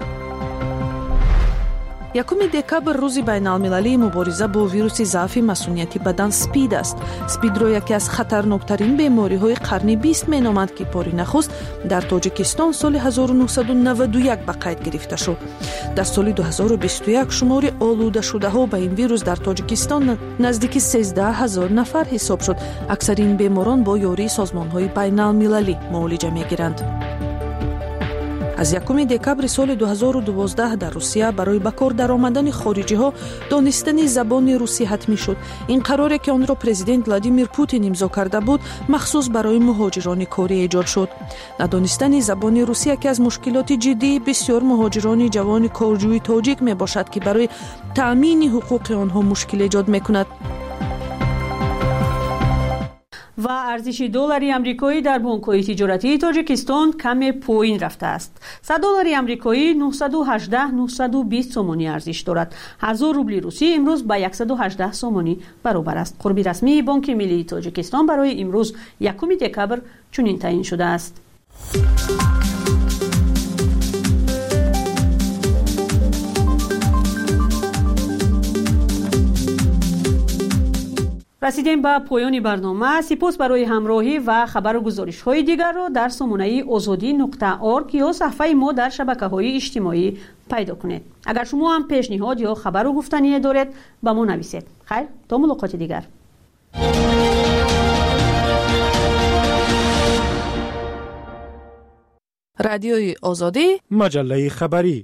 1 دکبر روز بین‌المللی مبارزه با ویروس ضعف مسئولیتی بدن سپید است. سپید را یکی از خطرناکترین بیماری‌های قرن 20 می‌نامند که بار نخست در تاجیکستان سال 1991 به قید گرفته شد. در سال 2021 شمار آلوده شده‌ها به این ویروس در تاجیکستان نزدیک 13000 نفر حساب شد. اکثر این بیماران با یاری سازمان‌های بین‌المللی معالجه می‌گیرند. از 1 دکبر سال 2012 در روسیه برای به کار درآمدن خارجی‌ها دانستن زبان روسی حتمی شد. این قراری که آن را پرزیدنت ولادیمیر پوتین امضا کرده بود مخصوص برای مهاجران کاری ایجاد شد. ندانستن زبان روسی یکی از مشکلات جدی بسیار مهاجران جوان کارجوی تاجیک می باشد که برای تأمین حقوق آنها مشکل ایجاد می‌کند. و ارزش دلار آمریکایی در بانک‌های تجارتی تاجیکستان کم پایین رفته است. 100 دلار آمریکایی 918-920 سومانی ارزش دارد. 1000 روبل روسی امروز با 118 سومانی برابر است. قربی رسمی بانک ملی تاجیکستان برای امروز 1 دکبر چنین تعیین شده است. رسیدیم به پایان برنامه. سپاس برای همراهی و خبر و گزارش های دیگر را در سامانه azadi.org یا صفحه ما در شبکه‌های اجتماعی پیدا کنید. اگر شما هم پیشنهاد یا خبر و گفتنی دارید به ما نویسید. خیر، تا ملاقات دیگر. رادیوی آزادی، مجله خبری.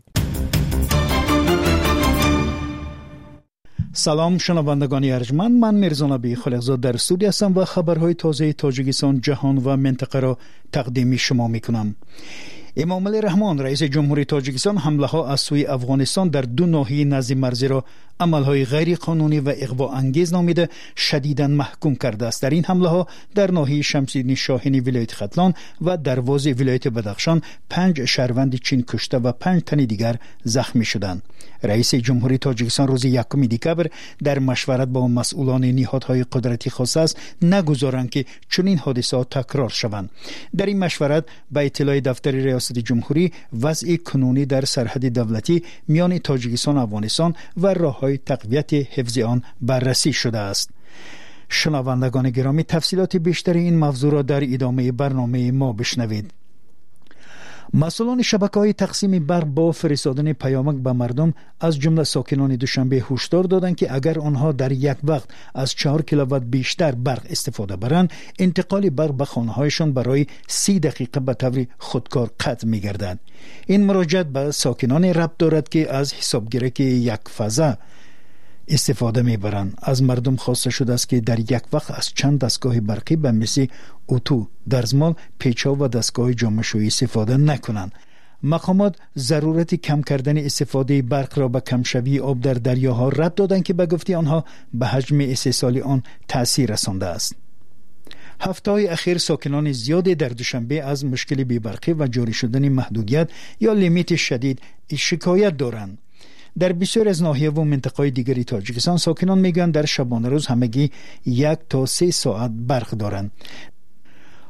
سلام شنوندگان ارجمند، من میرزا نبی خالقزاد در استودیو هستم و خبرهای تازه تاجیکستان، جهان و منطقه را تقدیم شما میکنم. امام علی رحمان رئیس جمهوری تاجیکستان حمله ها از سوی افغانستان در 2 ناحیه نزد مرزی را عملهای غیر قانونی و اغوا انگیز نامیده شدیداً محکوم کرده است. در این حمله ها در ناحیه شمس‌الدین شاهینی ولایت ختلان و دروازه ولایت بدخشان 5 شهروند چین کشته و 5 تن دیگر زخمی شدند. رئیس جمهوری تاجیکستان روز 1 دکبر در مشورت با مسئولان نهادهای قدرتی خواسته است نگذارند که چنین حادثات تکرار شوند. در این مشورت به اطلاع دفتر ریاست جمهوری وضع کنونی در سرحد دولتی میان تاجیکستان و افغانستان و راه‌های تقویت حفظ آن بررسی شده است. شنوندگان گرامی، تفصیلات بیشتر این موضوع را در ادامه برنامه ما بشنوید. مسئولان شبکه‌های تقسیم برق با فرستادن پیامک به مردم از جمله ساکنان دوشنبه هشدار دادند که اگر آنها در یک وقت از 4 کیلووات بیشتر برق استفاده برند، انتقال برق به خانه‌هایشان برای 30 دقیقه به طور خودکار قطع می‌گردد. این مراجعت به ساکنان ربط دارد که از حسابگیری یک فضا استفاده میبرند. از مردم خواسته شده است که در یک وقت از چند دستگاه برقی به مثل اتو، درزمال، پیچا و دستگاه جامه‌شویی استفاده نکنند. مقامات ضرورت کم کردن استفاده برق را به کمشوی آب در دریاها ربط دادند که به گفته آنها به حجم استحصال آن تأثیر رسانده است. هفته‌های اخیر ساکنان زیادی در دوشنبه از مشکل بی‌برقی و جاری شدن محدودیت یا لیمیت شدید شکایت دارند. در بسیار از ناحیه و منطقه‌های دیگری تاجیکستان ساکنان میگن در شبانه روز همگی 1 تا 3 ساعت برق دارند.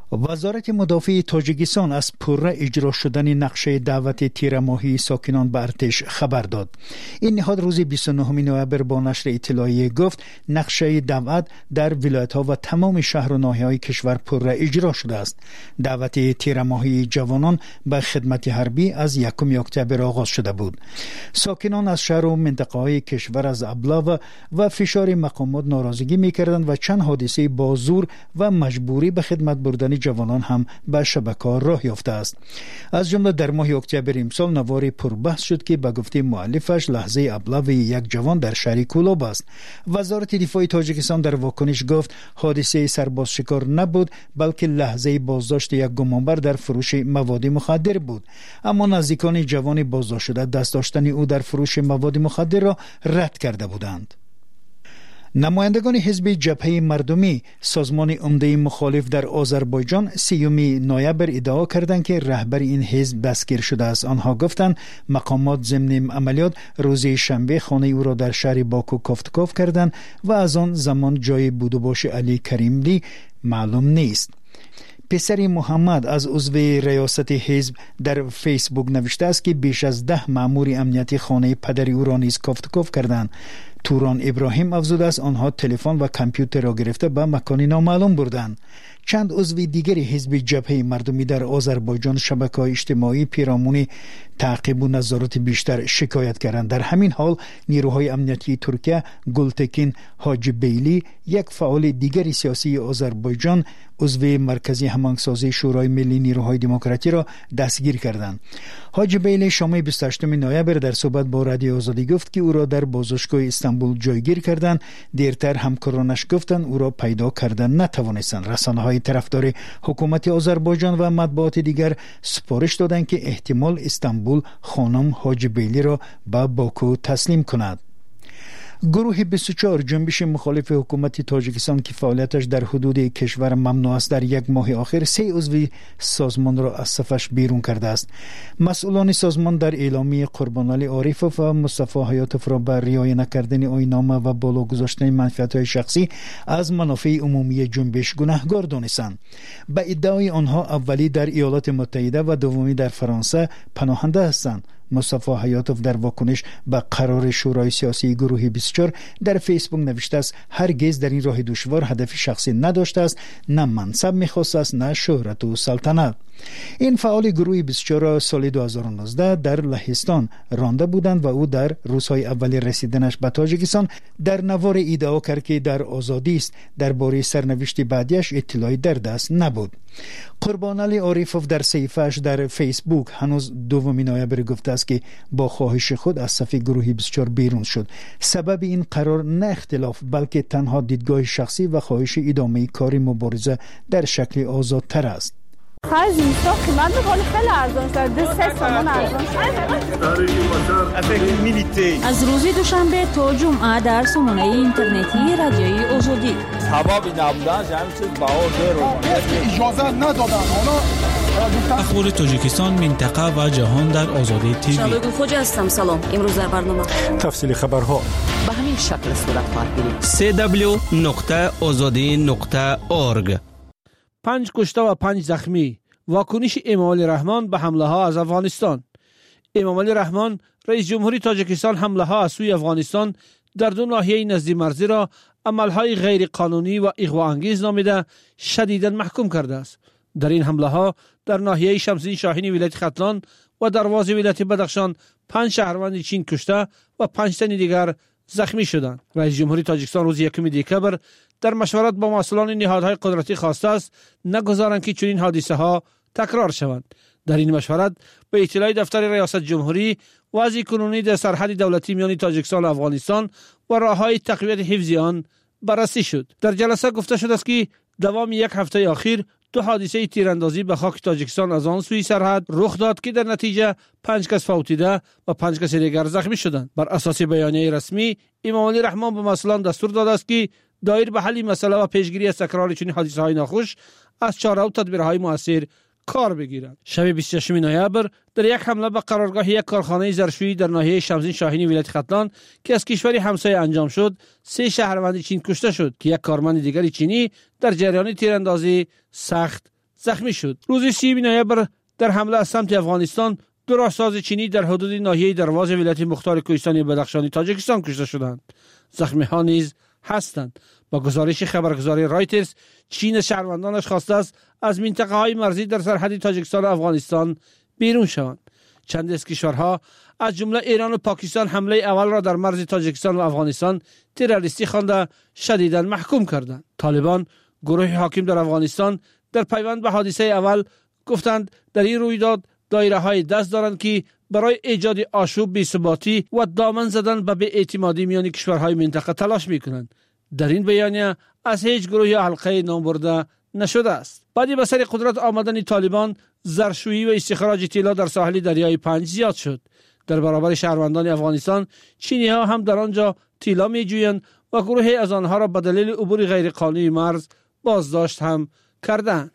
وزارت مدافع تاجیکستان از پرره اجرا شدن نقشه دعوت تیرماهی ساکنان به ارتش خبر داد. این نهاد روز 29 نوامبر با نشر اطلاعیه گفت نقشه دعوت در ولایت‌ها و تمام شهر و ناحیه‌های کشور پرره اجرا شده است. دعوت تیرماهی جوانان به خدمت حربی از 1 اکتبر آغاز شده بود. ساکنان از شهر و منطقه‌های کشور از ابلاغ و فشار مقامات ناراضگی می‌کردند و چند حادثه با زور و مجبوری به خدمت بردن جوانان هم به شبکه‌ها راه یافته است. از جمله در ماه اکتبر امسال نواری پربحث شد که به گفته مؤلفش لحظه ابلاغ یک جوان در شهر کولوب است. وزارت دفاع تاجیکستان در واکنش گفت حادثه سرباز شکار نبود بلکه لحظه بازداشت یک گمانبر در فروش مواد مخدر بود. اما نزدیکان جوان بازداشت شده دست داشتن او در فروش مواد مخدر را رد کرده بودند. نمایندگان حزب جبهه مردمی سازمان عمده مخالف در آذربایجان 30 نوامبر ادعا کردند که رهبر این حزب دستگیر شده است. آنها گفتند مقامات ضمن عملیات روز شنبه خانه او را در شهر باکو کافتکاف کردند و از آن زمان جای بود و باش علی کریملی معلوم نیست. پسر محمد از عضو ریاست حزب در فیسبوک نوشته است که بیش از 10 مأمور امنیتی خانه پدر او را نیز کافتکاف کردند. توران ابراهیم افزوده است آنها تلفن و کامپیوتر را گرفته به مکانی نامعلوم بردند. چند عضو دیگری حزب جبهه مردمی در آذربایجان شبکه‌های اجتماعی پیرامون تعقیب و نظارت بیشتر شکایت کردند. در همین حال نیروهای امنیتی ترکیه گلتکین حاجی بیلی یک فعال دیگری سیاسی آذربایجان عضو مرکزی هماهنگسازی شورای ملی نیروهای دموکراتی را دستگیر کردند. حاجی بیلی شام 28 نوامبر در صحبت با رادیو آزادی گفت که او را در بازداشتگاه استانبول جایگیر کردند. دیرتر همکارانش گفتند او را پیدا کردن نتوانستند. رسانه‌های طرفدار حکومت آذربایجان و مطبوعات دیگر سپارش دادند که احتمال استانبول خانم حاجی بیلی را به باکو تسلیم کند. گروه 24 جنبش مخالف حکومت تاجیکستان که فعالیتش در حدود کشور ممنوع است در یک ماه آخر 3 عضو سازمان را از صفش بیرون کرده است. مسئولان سازمان در اعلامیه قربان علی عارفوف و مصطفی حیاتوف را بر رعایت نکردن آیین‌نامه و بالا گذاشتن منفعت‌های شخصی از منافع عمومی جنبش گناهکار دانستند. به ادعای آنها اولی در ایالات متحده و دومی در فرانسه پناهنده هستند. مصطفی حیاتوف در واکنش به قرار شورای سیاسی گروه 24 در فیسبوک نوشته است هرگز در این راه دشوار هدف شخصی نداشته است، نه منصب می‌خواست است نه شهرت و سلطنت. این فعال گروه 24 سال 2019 در لهستان رانده بودند و او در روزهای اول رسیدنش به تاجیکستان در نوار ادعا کرد که در آزادی است. درباره سرنوشت بعدیش اطلاعی در دست نبود. قربان علی عارفوف در صفحه‌اش در فیسبوک هنوز 2 نوامبر گفته است که با خواهش خود از صف گروه 24 بیرون شد. سبب این قرار نه اختلاف بلکه تنها دیدگاه شخصی و خواهش ادامه کار مبارزه در شکل آزادتر است. خرج میسا قیمت بکنه خیلی ارزان شد 3 سامان ارزان شد. از روز دوشنبه تا جمعه در سامانه اینترنتی رادیوی آزادی سببی نبودن همین چیز بهار اجازه ندادن. اخبار تاجیکستان منطقه و جهان در آزادی تیوی. شبگون خوجا هستم. سلام. امروز در برنامه تفصیل خبرها به همین شکل صورت خواهد گرفت. www.azadi.org 5 کشته و 5 زخمی. واکنش امام علی رحمان به حمله ها از افغانستان. امام علی رحمان رئیس جمهوری تاجیکستان حمله ها از سوی افغانستان در 2 ناحیه نزدیک مرزی را عملهای غیر قانونی و اغوا انگیز نامیده شدیداً محکوم کرده است. در این حمله ها در ناحیه شمسین شاهین ولایت ختلان و دروازه ولایت بدخشان 5 شهروند چین کشته و 5 تن دیگر زخمی شدند. رئیس جمهوری تاجیکستان روز 1 دسامبر در مشورت با مسئولان نهادهای قدرتی خواسته است نگذارند که چنین حادثه ها تکرار شوند. در این مشورت به اطلاع دفتر ریاست جمهوری وضع کنونی در سرحد دولتی میان تاجیکستان و افغانستان و راههای تقویت حفظ آن بررسی شد. در جلسه گفته شده است که دوام 1 هفته اخیر 2 حادثه تیراندازی به خاک تاجیکستان از آن سوی سرحد رخ داد که در نتیجه 5 کس فوتیده و 5 کس دیگر زخمی شدند. بر اساس بیانیه رسمی امام علی رحمان به مسئولان دستور داده است که دایر به حل مسئله و پیشگیری از تکرار چنین حادثه‌های ناخوش از چاره و تدبیرهای مؤثر کار بگیرند. شب 26 نوامبر در یک حمله به قرارگاه یک کارخانه ظرفشویی در ناحیه شمسین شاهین ولایت ختلان که از کشوری همسایه انجام شد 3 شهروند چین کشته شد که یک کارمند دیگری چینی در جریان تیراندازی سخت زخمی شد. روز 30 نوامبر در حمله از سمت افغانستان دو راهساز چینی در حدود ناحیه درواز ولایت مختار کوهستانی بدخشانی تاجیکستان کشته شدند. زخمی ها نیز هستند. با گزارش خبرگزاری رایترز، چین شهروندانش خواسته است از منطقه های مرزی در سرحد تاجیکستان و افغانستان بیرون شوند. چند از کشورها از جمله ایران و پاکستان حمله اول را در مرز تاجیکستان و افغانستان تروریستی خوانده شدیداً محکوم کردند. طالبان، گروه حاکم در افغانستان، در پیوند به حادثه اول گفتند در این رویداد دایره های دست دارند که برای ایجاد آشوب، بی‌ثباتی و دامن زدن به بی‌اعتمادی میان کشورهای منطقه تلاش میکنند. در این بیانیه از هیچ گروه حلقه نام برده نشده است. بعدی به سر قدرت آمدن طالبان، زرشویی و استخراج طلا در ساحل دریای پنج زیاد شد. در برابر شهروندان افغانستان، چینی ها هم در آنجا طلا میجویند و گروهی از آنها را به دلیل عبور غیر قانونی مرز بازداشت هم کردند.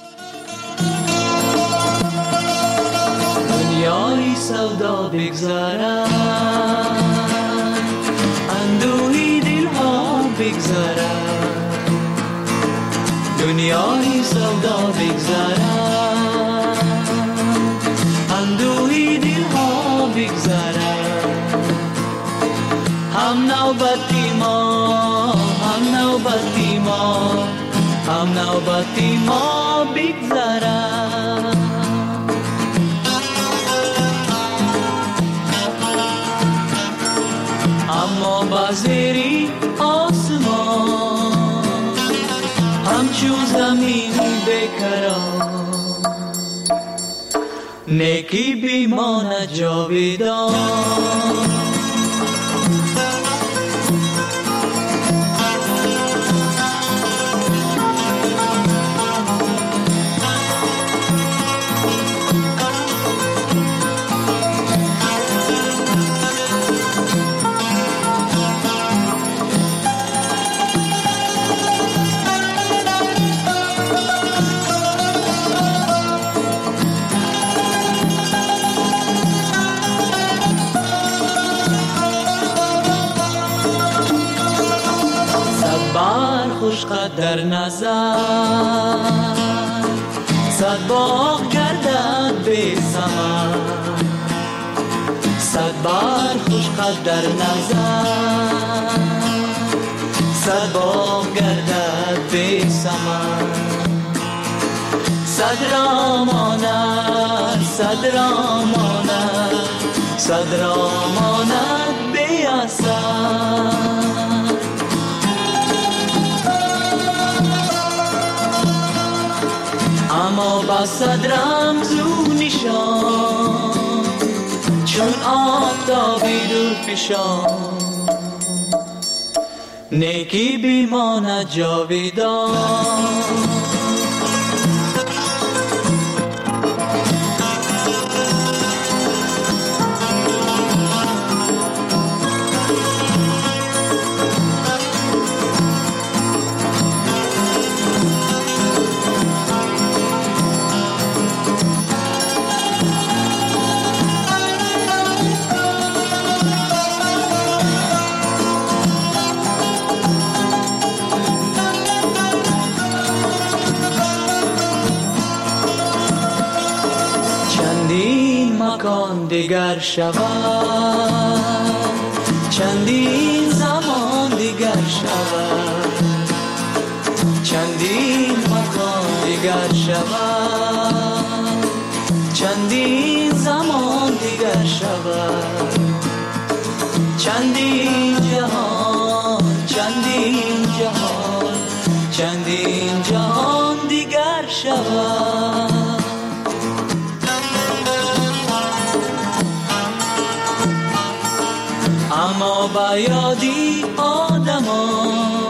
دنیای سودا بگذرد، اندوهی دلها بگذرد. دنیای سودا بگذرد، اندوهی دلها بگذرد. هم نوبتی ما، هم نوبتی ما، هم نوبتی ما بگذرد. اما بازری آسمان همچون زمین بکران، نیکی بیماند جاویدان. خوشقد در نظر، صد باغ گردد بی ثمر. صد بار خوشقد در نظر، صد باغ گردد بی ثمر. صد را ماند، صد را ماند، صد را ماند بی اثر. اما با صد رمز و نشان، چون آفتابی دور فشان. نیکی بیماند جاویدان. مکان دیگر شود، چندین زمان دیگر شود. چندین مکان دیگر شود، چندین زمان دیگر شود. چندین جهان، چندین جهان، چندین جهان دیگر شود. اما با یادی آدمان،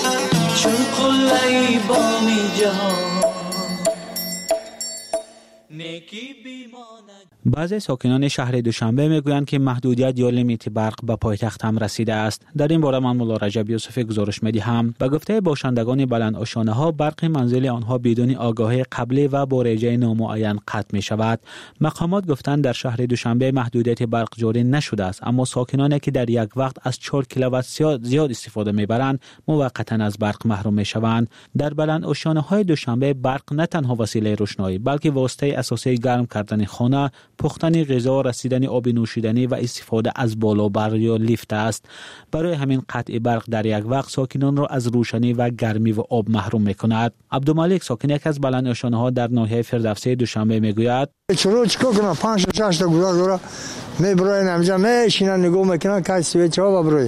چون قله بامی جهان. بعضی ساکنان شهر دوشنبه میگویند که محدودیت یا لیمیت برق به پایتخت هم رسیده است. در این باره من مولا رجب یوسفی گزارش می‌دهم. به گفته باشندگان بلند آشانه‌ها برق منزل آنها بدون آگاهی قبلی و با رجای نامعین قطع می‌شود. مقامات گفتند در شهر دوشنبه محدودیت برق جاری نشده است، اما ساکنانی که در یک وقت از 4 کیلووات زیاد استفاده می‌برند موقتا از برق محروم می‌شوند. در بلند آشانه‌های دوشنبه برق نه تنها وسیله روشنایی بلکه واسطه اساسی گرم کردن خانه، پختن غذا، رسیدن آب نوشیدنی و استفاده از بالابر یا لیفت است. برای همین قطع برق در یک وقت ساکنان را از روشنی و گرمی و آب محروم می‌کند. عبدالملک ساکن یک از بلند آشانه‌ها در ناحیه فردوسی دوشنبه میگوید: چرا چیکار کنم 5 تا 6 تا گذار داره میبرن همجا میشینن نگاه میکنن که سویچ ها ببره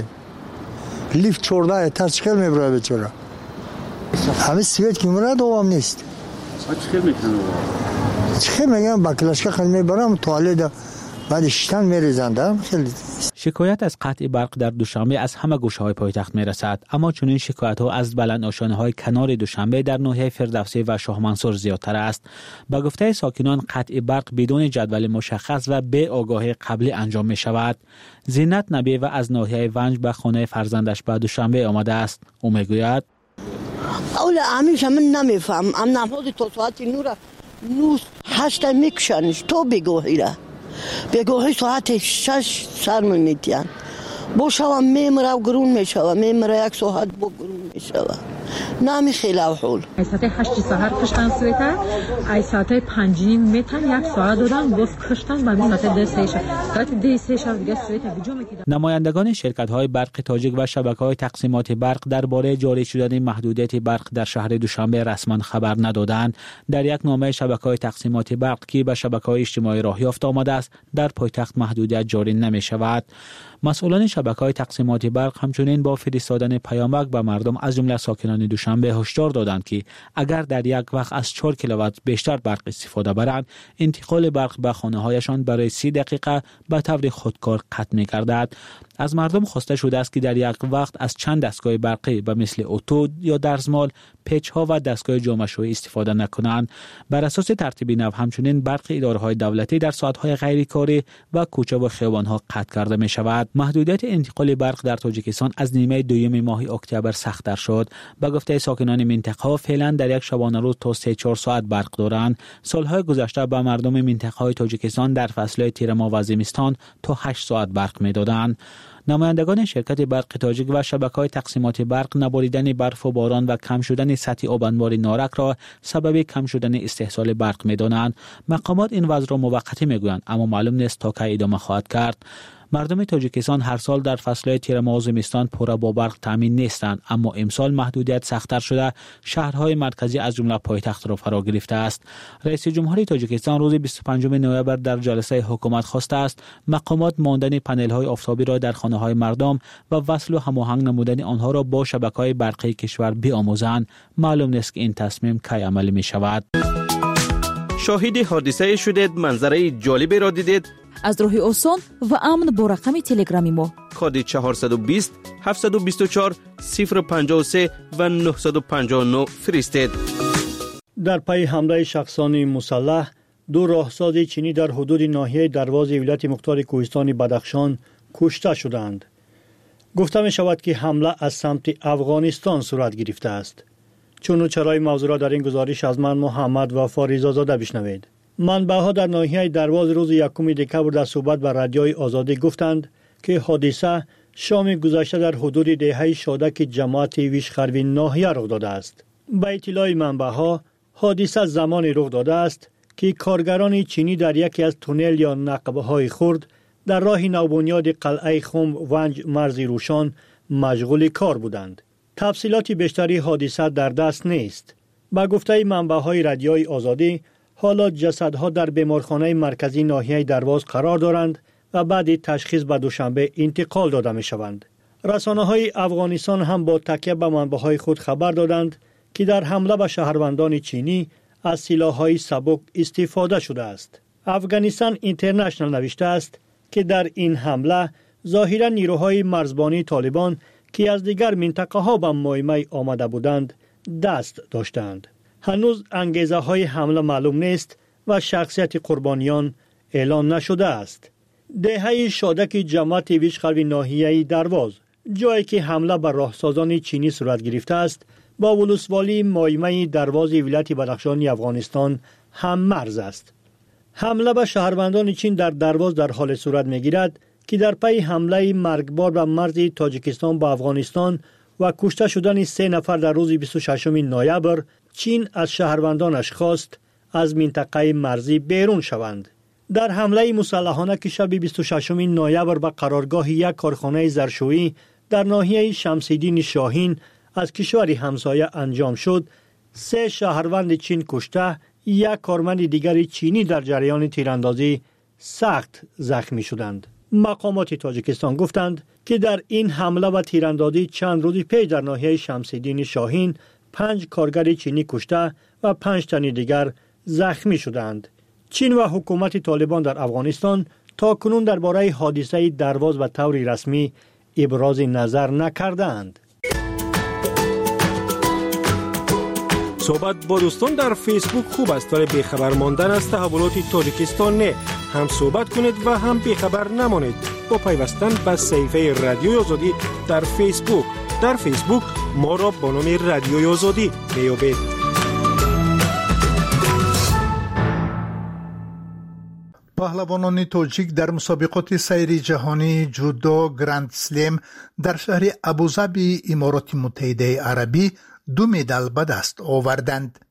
لیفت 14 تشکیل میبره بیچاره همه سویچ که میبره دوام نیست. چیکار میکنن؟ چیکار میگم با کلاشکا خیلی میبرم توالت بعد شیطان میریزند. خیلی شکایت از قطع برق در دوشنبه از همه گوشه‌های پایتخت میرسد، اما چنین شکایت‌ها از بلند آشانه‌های کنار دوشنبه در ناحیه فردوسی و شاه منصور زیادتر است. به گفته ساکنان قطع برق بدون جدول مشخص و به آگاهی قبلی انجام می‌شود. زینت نبی و از ناحیه ونج به خانه فرزندش به دوشنبه آمده است. او میگوید: اول همیشه من نمیفهم ام نماز تو ساعت 9 8 میکشنش تو بگوهی را بگوهی ساعت 6 سر میتیان بوشوا میمره و گرون میشوه میمره یک ساعت با گرون میشوه نمی خیلی حول ای ساعت 8 سحر کشتن سویته ای ساعت 5 میتن یک ساعت دادن گفت کشتن بعد ساعت 10 ساعت دیگه سویته بجا میکیدن. نمایندگان شرکت‌های برق تاجیک و شبکه‌های تقسیمات برق درباره جاری شدن محدودیت برق در شهر دوشنبه رسما خبر ندادند. در یک نامه شبکه‌های تقسیمات برق که به شبکه‌های اجتماعی راه یافت آمده است در پایتخت محدودیت جاری نمی‌شود. مسئولان شبکه‌های تقسیمات برق همچنین با فرستادن پیامک به مردم از جمله ساکنان دوشنبه هشدار دادند که اگر در یک وقت از 4 کیلووات بیشتر برق استفاده برند انتقال برق به خانه‌هایشان برای 30 دقیقه به طور خودکار قطع می‌گردد. از مردم خواسته شده است که در یک وقت از چند دستگاه برقی به مثل اتو یا درزمال، پیچ‌ها و دستگاه جامه‌شویی استفاده نکنند. بر اساس ترتیب نو همچنین برق اداره‌های دولتی در ساعت‌های غیر کاری و کوچه و خیابان‌ها قطع کرده می‌شود. محدودیت انتقال برق در تاجیکستان از نیمه دوم ماه اکتبر سخت‌تر شد. به گفته ساکنان منطقه فعلا در یک شبانه روز تا 3-4 ساعت برق دارند. سال‌های گذشته به مردم منطقه‌های تاجیکستان در فصل تیر ماه و زمستان تا 8 ساعت برق می‌دادند. نمایندگان شرکت برق تاجیک و شبکه‌های تقسیمات برق نباریدن برف و باران و کم شدن سطح آب انبار نارک را سبب کم شدن استحصال برق می‌دانند. مقامات این وضع را موقتی می‌گویند، اما معلوم نیست تا کی ادامه خواهد کرد. مردم تاجیکستان هر سال در فصل تیر ماه و زمستان پر با برق تامین نیستند، اما امسال محدودیت سخت‌تر شده شهرهای مرکزی از جمله پایتخت را فرا گرفته است. رئیس جمهوری تاجیکستان روز 25 نوامبر در جلسه حکومت خواسته است مقامات ماندن پنل‌های آفتابی را در خانه‌های مردم و وصل و هماهنگ نمودن آنها را با شبکه‌های برقی کشور بیاموزند. معلوم نیست که این تصمیم کی عملی می‌شود. شاهد حادثه شدید، منظره جالبی را دیدید؟ از راه آسان و امن با رقم تلگرامی ما کد 420 724 053 و 959 فرستید. در پی حمله شخصان مسلح 2 راهساز چینی در حدود ناحیه درواز ولایت مختار کوهستان بدخشان کشته شدند. گفته می شود که حمله از سمت افغانستان صورت گرفته است. چون چرای موضوع را در این گزارش از من محمد وفا رضازاده بشنوید. منبع‌ها در ناحیه درواز روز 1 دکبر در صحبت با رادیوی آزادی گفتند که حادثه شام گذشته در حدود دهه شادک جماعت ویشخروی ناحیه رخ داده است. به اطلاع منبع‌ها حادثه زمانی رخ داده است که کارگران چینی در یکی از تونل یا نقبه‌های خرد در راه نوبنیاد قلعه خم ونج مرز روشان مشغول کار بودند. تفصیلات بیشتری حادثه در دست نیست. با گفته منبع‌های رادیوی آزادی حالا جسدها در بیمارخانه مرکزی ناحیه درواز قرار دارند و بعد تشخیص به دوشنبه انتقال داده می شوند. رسانه‌های افغانستان هم با تکیه به منبع‌های خود خبر دادند که در حمله به شهروندان چینی از سلاح‌های سبک استفاده شده است. افغانستان اینترنشنال نوشته است که در این حمله ظاهراً نیروهای مرزبانی طالبان که از دیگر منطقه‌ها به مایمای آمده بودند دست داشتند. هنوز انگیزه های حمله معلوم نیست و شخصیت قربانیان اعلان نشده است. دهه شادک جماعت ویشخلوی ناحیه درواز، جایی که حمله بر راهسازان چینی صورت گرفته است، با ولسوالی مایمه درواز ولایت بدخشان افغانستان هم مرز است. حمله به شهروندان چین در درواز در حال صورت می‌گیرد که در پی حمله مرگبار به مرز تاجیکستان با افغانستان و کشته شدن 3 نفر در روز 26 نوامبر، چین از شهروندانش خواست از منطقه مرزی بیرون شوند. در حمله مسلحانه که شب 26 نوامبر به قرارگاه یک کارخانه ظرفشویی در ناحیه شمس‌الدین شاهین از کشور همسایه انجام شد، 3 شهروند چین کشته، یک کارمند دیگر چینی در جریان تیراندازی سخت زخمی شدند. مقامات تاجیکستان گفتند که در این حمله و تیراندازی چند روز پیش در ناحیه شمس‌الدین شاهین 5 کارگر چینی کشته و 5 تن دیگر زخمی شدند. چین و حکومت طالبان در افغانستان تا کنون درباره حادثه درواز به طور رسمی ابراز نظر نکردند. صحبت با دوستان در فیسبوک خوب است ولی بیخبر ماندن از تحولات تاجیکستان نه. هم صحبت کنید و هم بیخبر نمانید با پیوستن به صفحه رادیوی آزادی در فیسبوک. در فیسبوک ما را با نام رادیوی آزادی بیابید. پهلوانان تاجیک در مسابقات سیری جهانی جودو گرند سلم در شهر ابوظبی امارات متحده عربی 2 مدال به دست آوردند.